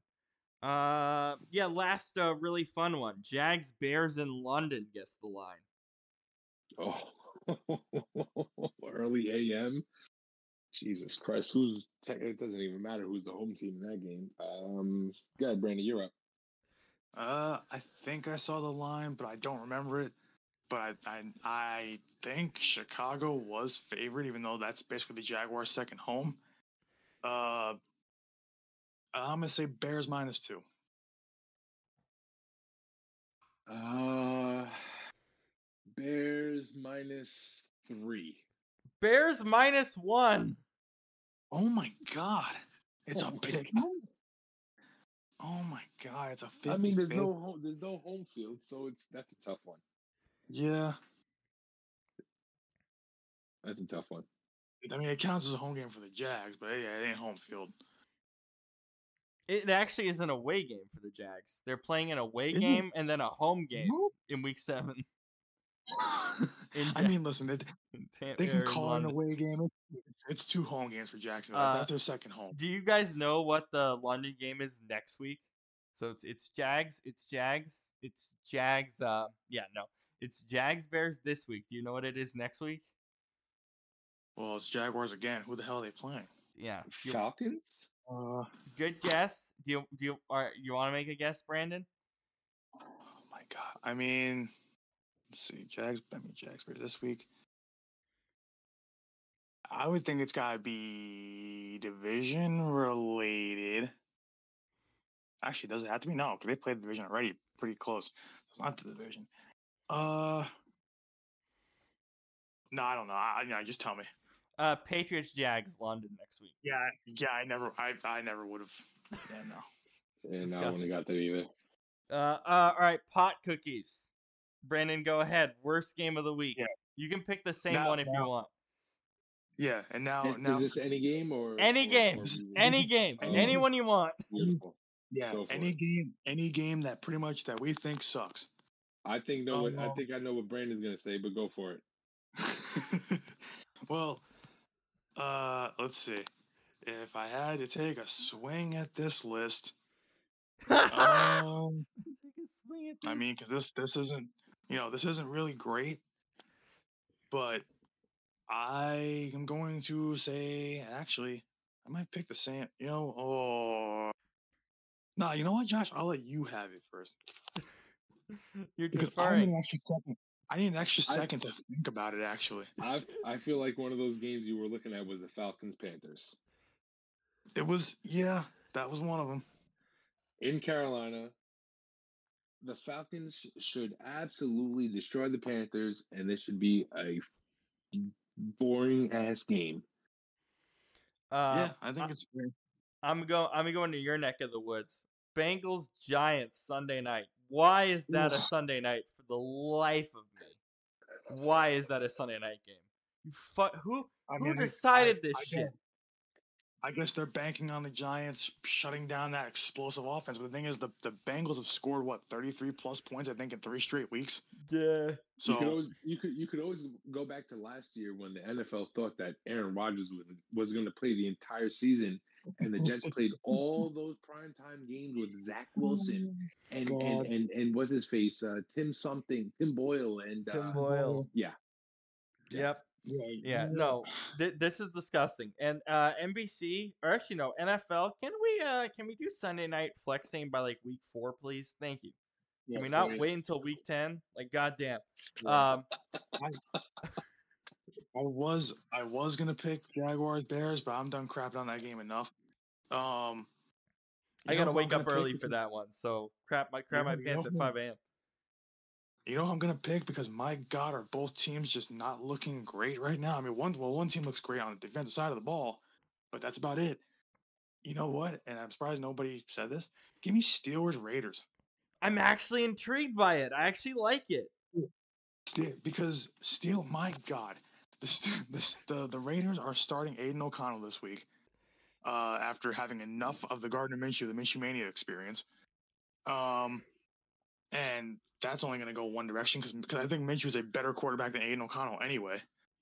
Last really fun one. Jags Bears in London. Guess the line. Oh, early AM. Jesus Christ. It doesn't even matter who's the home team in that game. Go ahead, Brandon, you're up. I think I saw the line, but I don't remember it. But I think Chicago was favored, even though that's basically the Jaguars' second home. I'm gonna say Bears minus 2. Bears minus 3. Bears minus 1. Oh my God! It's a big. Oh my God! It's a 50. I mean, there's no home field, so that's a tough one. Yeah, that's a tough one. I mean, it counts as a home game for the Jags, but yeah, it ain't home field. It actually is an away game for the Jags. They're playing an away Is it? game and then a home game What? in Week 7 in I mean, listen, they can in call it an London. away game. It's 2 home games for Jacksonville. That's their second home. Do you guys know what the London game is next week? So it's Jags. It's Jags. It's Jags Bears this week. Do you know what it is next week? Well, it's Jaguars again. Who the hell are they playing? Yeah. Falcons? Good guess. Do you want to make a guess, Brandon? Oh my god. I mean, let's see. Jags Bears this week. I would think it's gotta be division related. Actually, does it have to be? No, because they played the division already pretty close. It's not the division. No, I don't know. Just tell me. Patriots Jags London next week. Yeah. I never would have. Yeah, no. And I wouldn't have got that either. All right, pot cookies. Brandon, go ahead. Worst game of the week. Yeah. You can pick the same one if you want. Yeah, and now Is this any game or any game? Any game? Anyone you want. Beautiful. Yeah, any game that pretty much that we think sucks. I think I know what Brandon's gonna say, but go for it. Well, let's see. If I had to take a swing at this list, I mean, because this isn't really great, but I am going to say actually I might pick the same. You know what, Josh? I'll let you have it first. You're because deferring. I need an extra second to think about it. Actually, I feel like one of those games you were looking at was the Falcons Panthers. It was, that was one of them. In Carolina, the Falcons should absolutely destroy the Panthers, and this should be a boring ass game. I think it's fair. I'm going to your neck of the woods. Bengals Giants Sunday night. Why is that a Sunday night? For the life of me, why is that a Sunday night game? Who decided this shit? I guess they're banking on the Giants shutting down that explosive offense. But the thing is, the Bengals have scored 33 plus points, I think, in 3 straight weeks. Yeah. So you could always go back to last year when the NFL thought that Aaron Rodgers was going to play the entire season, and the Jets played all those primetime games with Zach Wilson and what's his face, Tim Boyle and Tim Boyle. Yeah. Yep. Yeah. No, this is disgusting. And NBC, or actually no, NFL. Can we do Sunday night flexing by like week 4, please? Thank you. Can we not wait until week 10? Like, goddamn. I was gonna pick Jaguars Bears, but I'm done crapping on that game enough. I gotta wake up early for that one, so crap my pants at 5 a.m. You know who I'm gonna pick, because my God, are both teams just not looking great right now? I mean, one team looks great on the defensive side of the ball, but that's about it. You know what? And I'm surprised nobody said this. Give me Steelers Raiders. I'm actually intrigued by it. I actually like it. Because my God, the Raiders are starting Aiden O'Connell this week, after having enough of the Gardner Minshew, the Minshew Mania experience. And that's only going to go one direction, because I think Minshew is a better quarterback than Aiden O'Connell anyway.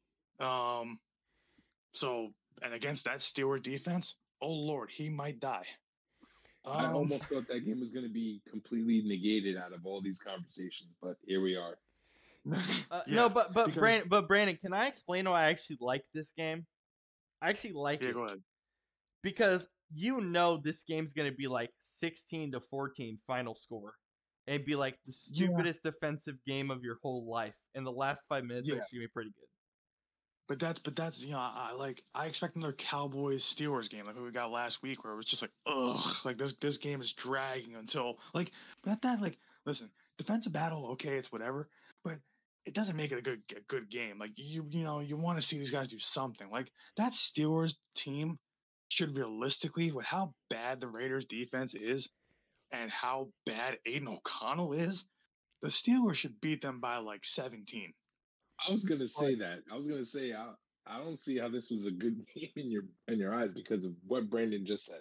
So, and against that Steelers defense, oh Lord, he might die. I almost thought that game was going to be completely negated out of all these conversations, but here we are. No, but Brandon, can I explain why I actually like this game? I actually like it. Go ahead. Because this game's going to be like 16-14 final score. And be like the stupidest defensive game of your whole life. And the last 5 minutes are actually going to be pretty good. But that's I expect another Cowboys Steelers game like we got last week, where it was just like, ugh, like this game is dragging until listen, defensive battle, okay, it's whatever, but it doesn't make it a good game. Like you want to see these guys do something. Like that Steelers team should realistically, with how bad the Raiders defense is and how bad Aiden O'Connell is, the Steelers should beat them by like 17. I was gonna say that. I was gonna say I don't see how this was a good game in your eyes because of what Brandon just said.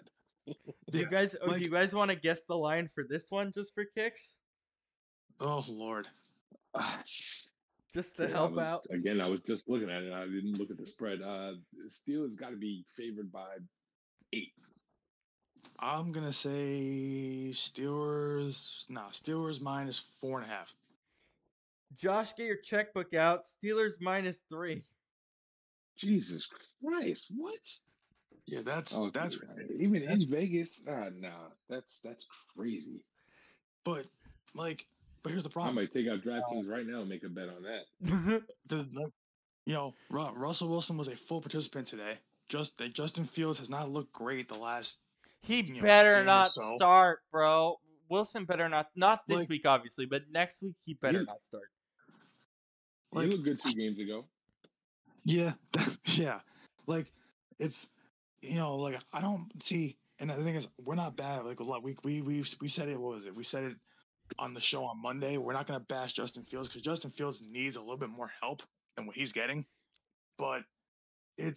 Do you guys like, do you guys want to guess the line for this one just for kicks? oh Lord. Just to I help out. was just looking at it. I didn't look at the spread. Steelers got to be favored by 8. I'm gonna say Steelers. No, Steelers minus 4.5. Josh, get your checkbook out. Steelers -3. Jesus Christ! What? Yeah, that's Oh, that's even in Vegas. Nah, that's crazy. but like, but here's the I problem. might take out DraftKings right now and make a bet on that. Russell Wilson was a full participant today. Justin Fields has not looked great the last He you know, better game or not so. start, bro. Wilson better not this Like- week, obviously, but next week he better He- not start. He looked good 2 games ago. Yeah, yeah. Like it's like I don't see. And the thing is, we're not bad. Like we said it. What was it? We said it on the show on Monday. We're not going to bash Justin Fields because Justin Fields needs a little bit more help than what he's getting. But that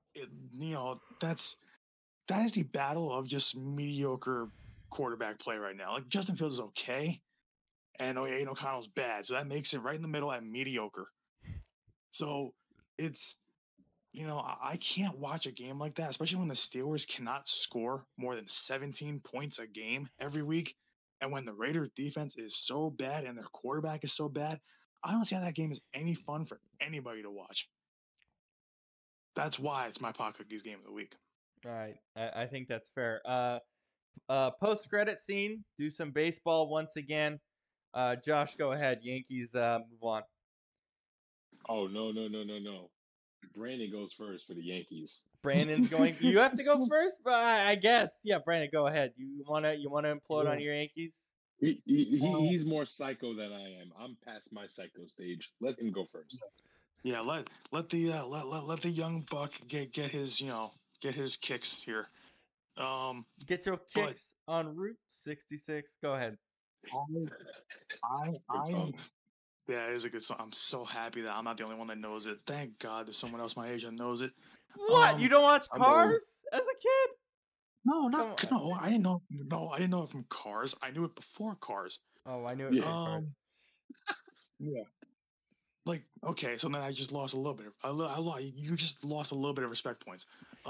is the battle of just mediocre quarterback play right now. Like Justin Fields is okay, and Aiden O'Connell's bad, so that makes it right in the middle at mediocre. So it's I can't watch a game like that, especially when the Steelers cannot score more than 17 points a game every week, and when the Raiders defense is so bad and their quarterback is so bad. I don't see how that game is any fun for anybody to watch. That's why it's my Pocket Cookies game of the week. All right, I think that's fair. Post credit scene. Do some baseball once again. Josh, go ahead. Yankees move on. Oh no. Brandon goes first for the Yankees. Brandon's going. You have to go first, but I guess yeah. Brandon, go ahead. You wanna implode on your Yankees? He's more psycho than I am. I'm past my psycho stage. Let him go first. Yeah, let the young buck get his get his kicks here. Get your kicks on Route 66. Go ahead. I song. Yeah, it is a good song. I'm so happy that I'm not the only one that knows it. Thank God there's someone else my age that knows it. What? You don't watch Cars as a kid? No, I didn't know. No, I didn't know it from Cars. I knew it before Cars. Oh, I knew it from Cars. Yeah. Like, okay, so then I just lost a little bit. You just lost a little bit of respect points.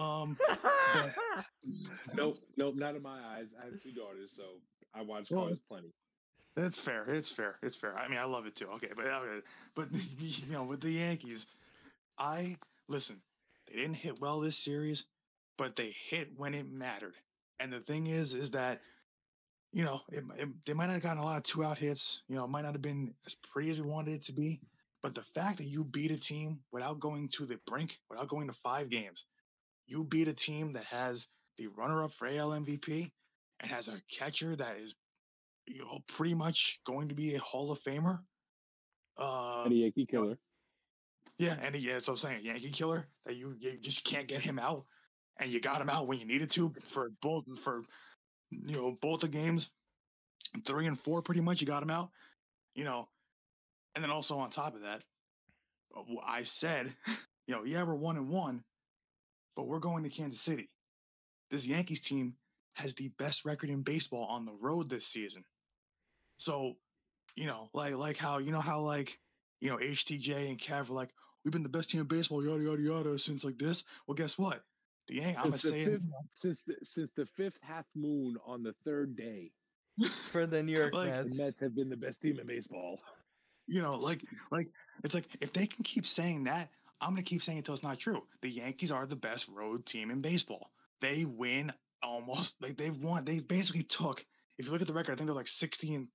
Nope, not in my eyes. I have 2 daughters, so I watch Cars plenty. It's fair. It's fair. I mean, I love it too. Okay, but with the Yankees, listen. They didn't hit well this series, but they hit when it mattered. And the thing is that they might not have gotten a lot of 2-out hits. It might not have been as pretty as we wanted it to be. But the fact that you beat a team without going to the brink, without going to 5 games, you beat a team that has the runner-up for AL MVP and has a catcher that is pretty much going to be a Hall of Famer. And a Yankee killer. Yeah, that's what I'm saying. Yankee killer that you just can't get him out, and you got him out when you needed to for both the games, 3 and 4 pretty much. You got him out, and then also on top of that, I said, yeah, we're 1-1, but we're going to Kansas City. This Yankees team has the best record in baseball on the road this season. So, like how HTJ and Cav were like, we've been the best team in baseball, yada yada yada, since like this. Well, guess what? I'm gonna say it since the 5th half moon on the 3rd day for the New York Mets. The Mets have been the best team in baseball. Like it's like if they can keep saying that, I'm gonna keep saying it till it's not true. The Yankees are the best road team in baseball. They win almost like they've won. They basically took. If you look at the record, I think they're like 60 and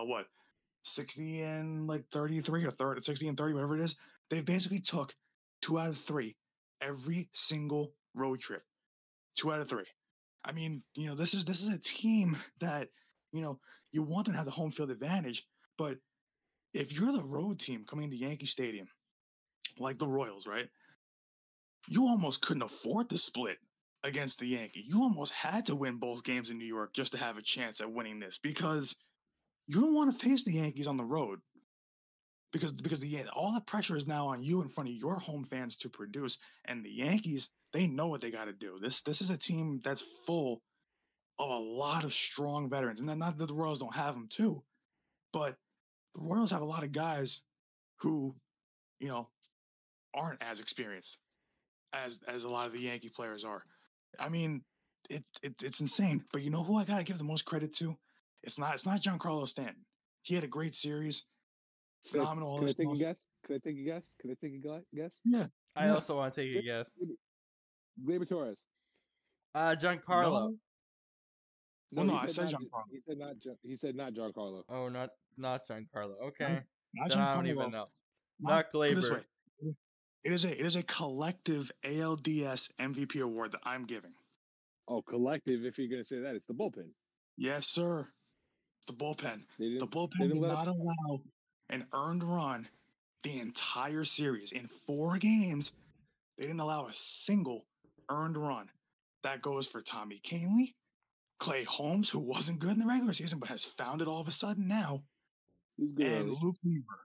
33 or 60 and 30, whatever it is. They basically took 2 out of 3 every single road trip. 2 out of 3. I mean, this is a team that you want them to have the home field advantage, but if you're the road team coming into Yankee Stadium, like the Royals, right? You almost couldn't afford to split against the Yankees. You almost had to win both games in New York just to have a chance at winning this, because you don't want to face the Yankees on the road, because all the pressure is now on you in front of your home fans to produce, and the Yankees, they know what they got to do. This is a team that's full of a lot of strong veterans. And then not that the Royals don't have them too, but the Royals have a lot of guys who, you know, aren't as experienced as a lot of the Yankee players are. I mean, it's insane. But you know who I gotta give the most credit to? It's not Giancarlo Stanton. He had a great series, phenomenal. All Can I this take a stuff. guess? Can I take a guess? Can I take a guess? Yeah, I yeah. also want to take a guess. Gleyber Torres. Giancarlo. No, No, well, no, he I said said not. Giancarlo. He said not. He said not Giancarlo. Oh, not Giancarlo. Not, Okay. not Then I don't even Giancarlo. know. Not, Not put it this Glaber. way. It is a collective ALDS MVP award that I'm giving. Oh, collective. If you're gonna say that, it's the bullpen. Yes, sir. The bullpen. They The didn't. bullpen They didn't did let. not allow an earned run the entire series. In 4 games, they didn't allow a single earned run. That goes for Tommy Kahnle, Clay Holmes, who wasn't good in the regular season but has found it all of a sudden now, It was good and early. Luke Weaver.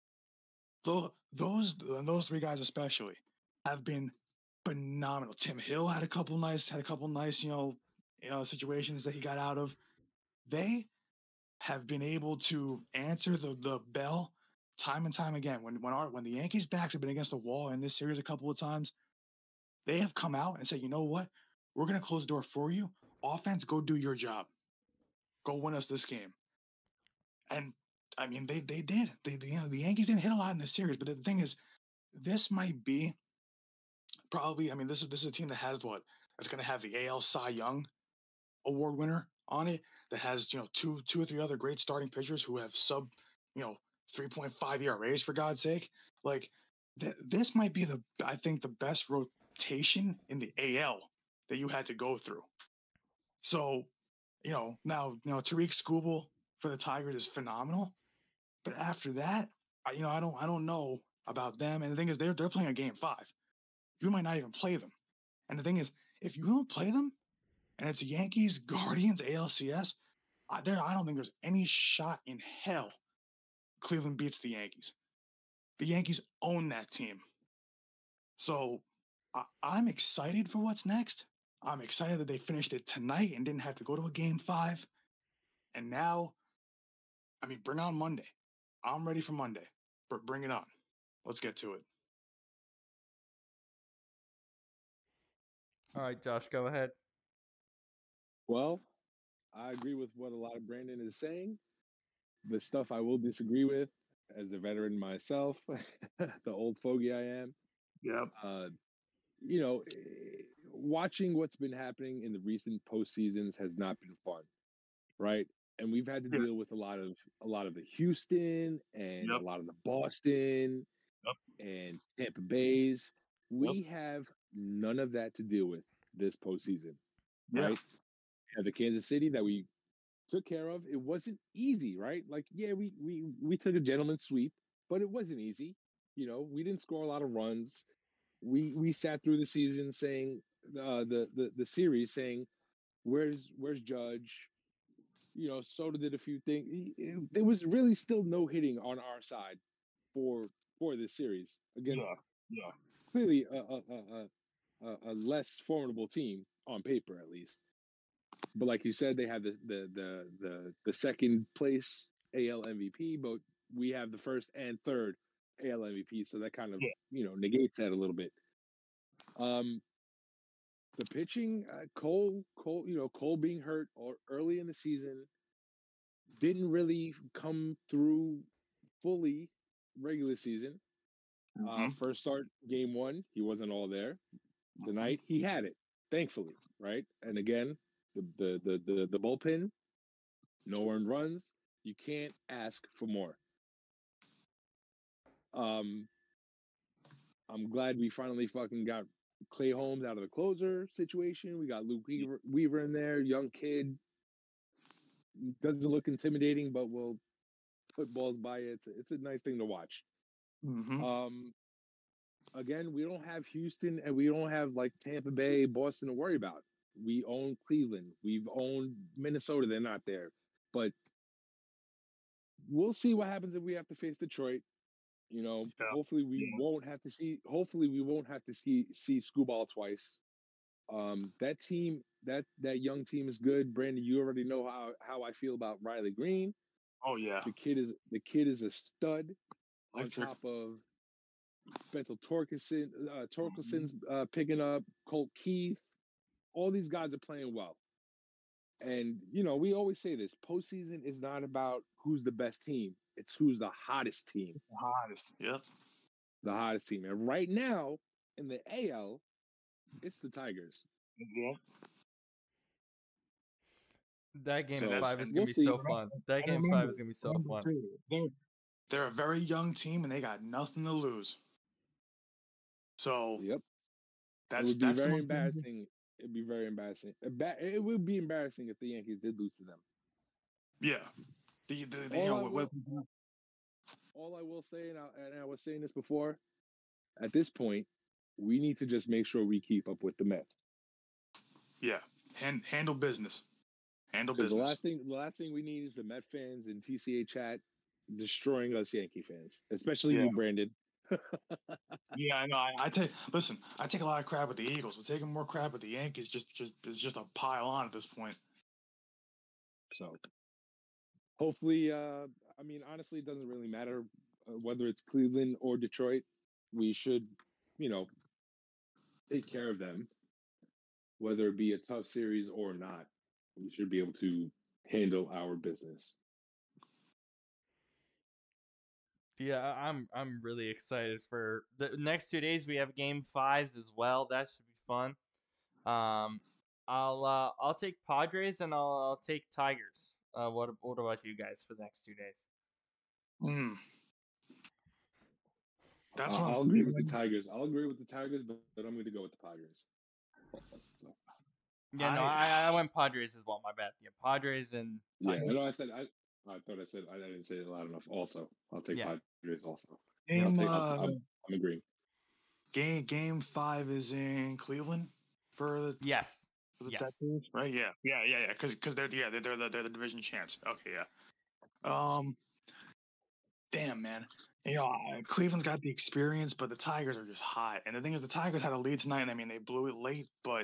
Those 3 guys especially have been phenomenal. Tim Hill had a couple nice, situations that he got out of. They have been able to answer the bell time and time again. When the Yankees' backs have been against the wall in this series a couple of times, they have come out and said, you know what? We're going to close the door for you. Offense, go do your job. Go win us this game. And I mean, they did. The Yankees didn't hit a lot in this series, but the thing is, this might be probably. I mean, this is a team that has that's going to have the AL Cy Young award winner on it. That has two or three other great starting pitchers who have sub 3.5 ERAs for God's sake. Like this might be I think the best rotation in the AL that you had to go through. So now Tariq Skubal for the Tigers is phenomenal, but after that, I don't know about them. And the thing is, they're playing a game 5. You might not even play them. And the thing is, if you don't play them, and it's Yankees, Guardians, ALCS, I don't think there's any shot in hell Cleveland beats the Yankees. The Yankees own that team. So I'm excited for what's next. I'm excited that they finished it tonight and didn't have to go to a game 5. And now, I mean, bring on Monday. I'm ready for Monday. But bring it on. Let's get to it. All right, Josh, go ahead. Well, I agree with what a lot of Brandon is saying. The stuff I will disagree with, as a veteran myself, the old fogey I am. Yep. Watching what's been happening in the recent postseasons has not been fun, right? And we've had to deal with a lot of the Houston and a lot of the Boston and Tampa Bays. We have none of that to deal with this postseason, right? We have the Kansas City that we took care of. It wasn't easy, right? Like, yeah, we took a gentleman's sweep, but it wasn't easy. We didn't score a lot of runs. We sat through the season saying the series saying, where's Judge? Soto did a few things. There was really still no hitting on our side for this series against clearly a less formidable team on paper, at least. But like you said, they have the second place AL MVP, but we have the first and third AL MVP, so that kind of negates that a little bit. The pitching, Cole being hurt or early in the season didn't really come through fully regular season. First start, game 1, he wasn't all there. Tonight, he had it, thankfully, right? And again, the bullpen, no earned runs. You can't ask for more. I'm glad we finally fucking got Clay Holmes out of the closer situation. We got Luke Weaver in there, young kid. Doesn't look intimidating, but will put balls by it. It's a nice thing to watch. Again, we don't have Houston and we don't have like Tampa Bay, Boston to worry about. We own Cleveland. We've owned Minnesota. They're not there. But we'll see what happens if we have to face Detroit. Hopefully we won't have to see Skubal twice. That team, that young team is good. Brandon, you already know how I feel about Riley Green. Oh yeah, The kid is a stud. On electric. top of Spencer Torkelson's Mhm. picking up Colt Keith. All these guys are playing well. And we always say this: postseason is not about who's the best team; it's who's the hottest team. The hottest. Yep. The hottest team. And right now in the AL, it's the Tigers. Yeah. That game And So that's five is and gonna we'll be see. so fun. That and game remember, 5 is gonna be so fun. too, they're a very young team and they got nothing to lose. So Yep. It that's would be the very most dangerous. embarrassing. It'd be very embarrassing. It would be embarrassing if the Yankees did lose to them. Yeah. The All I will, all I will say, and I was saying this before, at this point, we need to just make sure we keep up with the Mets. yeah, handle business. Handle Because business. the last thing we need is the Met fans in TCA chat destroying us Yankee fans, especially Yeah. you, Brandon. Yeah, I know. Listen, I take a lot of crap with the Eagles. We're taking more crap with the Yankees. It's just a pile on at this point. So hopefully, I mean, honestly, it doesn't really matter whether it's Cleveland or Detroit. We should, you know, take care of them, whether it be a tough series or not. We should be able to handle our business. Yeah, I'm really excited for the next 2 days. We have game 5s as well. That should be fun. Um, I'll take Padres and I'll take Tigers. What about you guys for the next 2 days? Mm. That's what I'm I'll agree with the feeling. Tigers. I'll agree with the Tigers, but I'm going to go with the Padres. So, Yeah, no, I went Padres as well. My bad. Yeah, Padres and yeah, Tigers. I know. I thought I said I didn't say it loud enough. Also, I'll take Yeah. Padres. Also, Yeah. Game I'm agreeing. game 5 is in Cleveland for the Yes. that Yes. series, right? Yeah. Because they're the division champs. Okay, yeah. Damn, man. Cleveland's got the experience, but the Tigers are just hot. And the thing is, the Tigers had a lead tonight. And I mean, they blew it late, but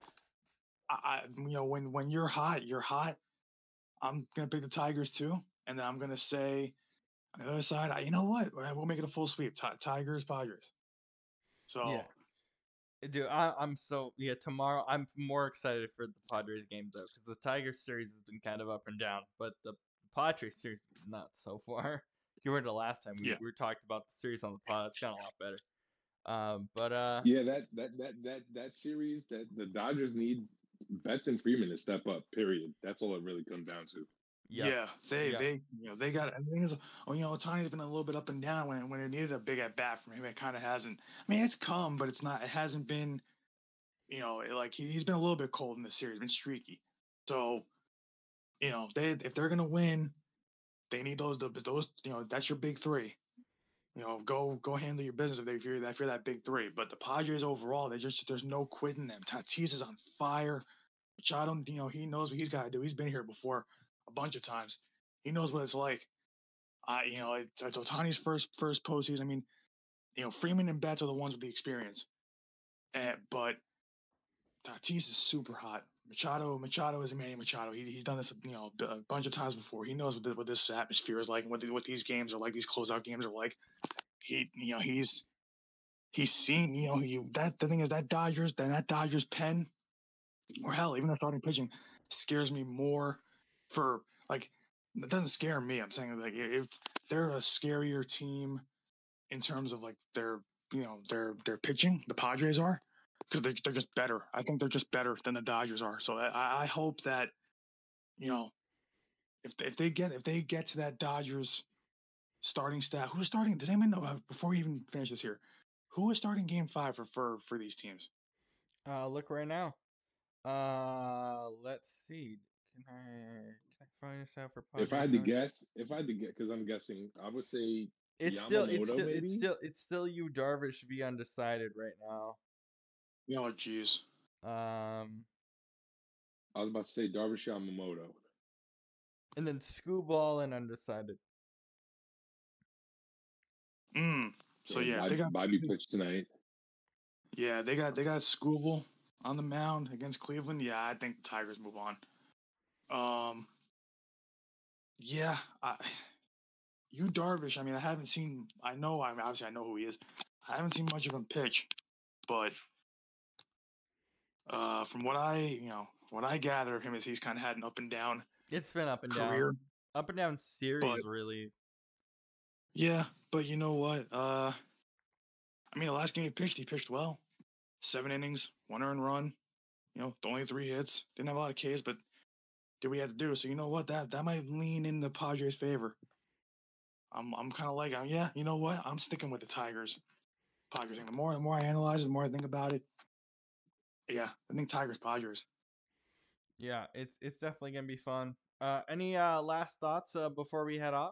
when you're hot, you're hot. I'm gonna pick the Tigers too, and then I'm gonna say on the other side, you know what? We'll make it a full sweep. Tigers, Padres. So Yeah. Dude, I'm so tomorrow I'm more excited for the Padres game though, because the Tigers series has been kind of up and down, but the Padres series not so far. Compared to last time yeah, we talked about the series on the pod, it's gotten a lot better. Yeah, that series that the Dodgers need Bethan Freeman to step up. Period. That's all it really comes down to. yeah, Yep. they got. And the thing is, Otani's been a little bit up and down when it needed a big at bat from him. It kind of hasn't. I mean, it's come, but it's not. It hasn't been. He's been a little bit cold in this series. Been streaky. So if they're gonna win, they need those. That's your big three. Go handle your business if you're that big three. But the Padres overall, there's no quitting them. Tatis is on fire. Machado, he knows what he's got to do. He's been here before a bunch of times. He knows what it's like. It's Otani's first postseason. I mean, Freeman and Betts are the ones with the experience. But Tatis is super hot. Machado is Manny Machado. He's done this, a bunch of times before. He knows what this atmosphere is like and what these games are like. These closeout games are like. He's seen. The thing is that Dodgers pen, or hell, even the starting pitching scares me more. For like, it doesn't scare me. I'm saying like if they're a scarier team in terms of like their pitching. The Padres are. Because they're just better. I think they're just better than the Dodgers are. So I hope that if they get to that Dodgers starting staff, who's starting? Does anyone know before we even finish this here? Who is starting Game 5 for these teams? Look right now. Let's see. Can I find this out for Padres? If I had to guess, because I'm guessing, I would say it's Yamamoto, maybe? it's still you Darvish v undecided right now. Oh, jeez. I was about to say Darvish Yamamoto. And then Scooball and undecided. So yeah, they got Bobby pitched tonight. Yeah, they got Scooble. on the mound against Cleveland, yeah, I think the Tigers move on. Yeah, Yu Darvish. I mean, I haven't seen. I know. I mean, obviously, I know who he is. I haven't seen much of him pitch, but from what I gather of him is he's kind of had an up and down It's been up and career. down, up and down series, But really. yeah, but you know what? I mean, the last game he pitched well. 7 innings, 1 earned run. Only 3 hits. Didn't have a lot of Ks, but did what he had to do. So you know what? That might lean in the Padres' favor. I'm kind of like, yeah, you know what? I'm sticking with the Tigers. Padres. The more I analyze it, the more I think about it. Yeah, I think Tigers, Padres. Yeah, it's definitely gonna be fun. Any last thoughts before we head off?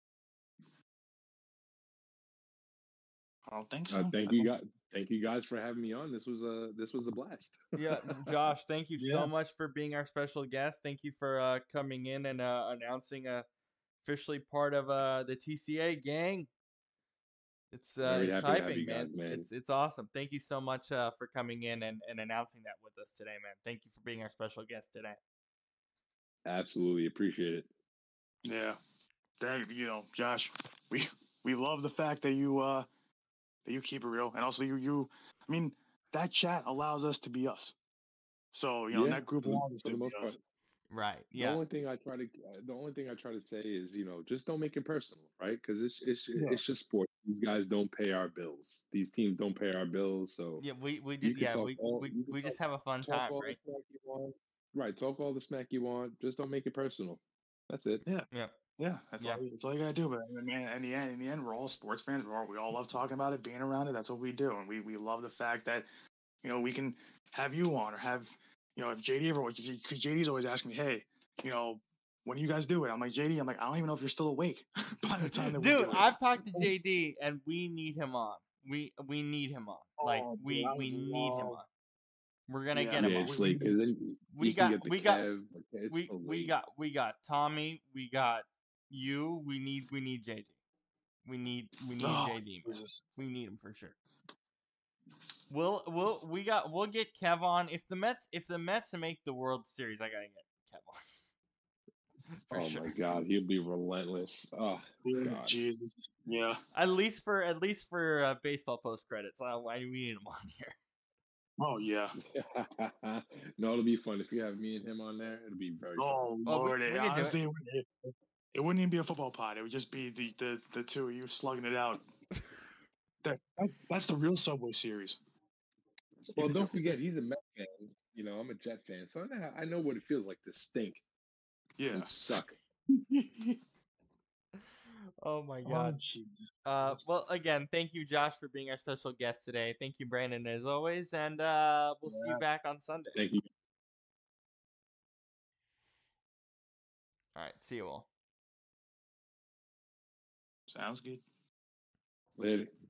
I don't think so. Thank you guys for having me on. This was a blast. Yeah, Josh, thank you Yeah. so much for being our special guest. Thank you for coming in and announcing officially part of the TCA gang. It's Very it's happy to have hyping, you guys, man. It's awesome. Thank you so much for coming in and announcing that with us today, man. Thank you for being our special guest today. Absolutely appreciate it. Yeah. Thank you, Josh. We love the fact that you keep it real, and also you. I mean, that chat allows us to be us. So Yeah, that group allows us for to the be most us. part. Right. The Yeah. only thing I try to say is, just don't make it personal, right? Because Yeah. it's just sport. These guys don't pay our bills. These teams don't pay our bills. So Yeah, we you did. can Yeah, talk all you can we just have a fun talk time, all the right? smack you want. Right, talk all the smack you want. Just don't make it personal. That's it. Yeah. Yeah. Yeah, that's Yeah. all you gotta do. But I mean, in the end, we're all sports fans. We all love talking about it, being around it. That's what we do, and we love the fact that we can have you on, or have if JD ever, because JD's always asking me, hey, when you guys do it, I'm like, JD, I don't even know if you're still awake by the time that we Dude, do it. I've talked to JD and we need him on. We need him on. Like Oh, dude, we I would need him love. on. We're gonna Yeah, get Yeah, him on. it's like because then We you can got get the we got Kev. Okay, it's so late. we got Tommy. We got you. We need JD. We need Oh, JD, man. Jesus. We need him for sure. We'll get Kev on if the Mets make the World Series. I gotta get Kev on for Oh sure. my God, he'll be relentless. Oh God. Jesus. Yeah. At least for baseball post credits. We need him on here. Oh yeah. No, it'll be fun if you have me and him on there. It'll be very fun. Oh Oh, Lord. we can do it. Honestly, it wouldn't even be a football pod. It would just be the two of you slugging it out. That's the real Subway Series. Well, don't forget he's a Met fan. I'm a Jet fan, so I know what it feels like to stink Yeah. and suck. Oh my God. Jesus. Well, again, thank you, Josh, for being our special guest today. Thank you, Brandon, as always, and we'll see you back on Sunday. Thank you. All right, see you all. Sounds good. Later.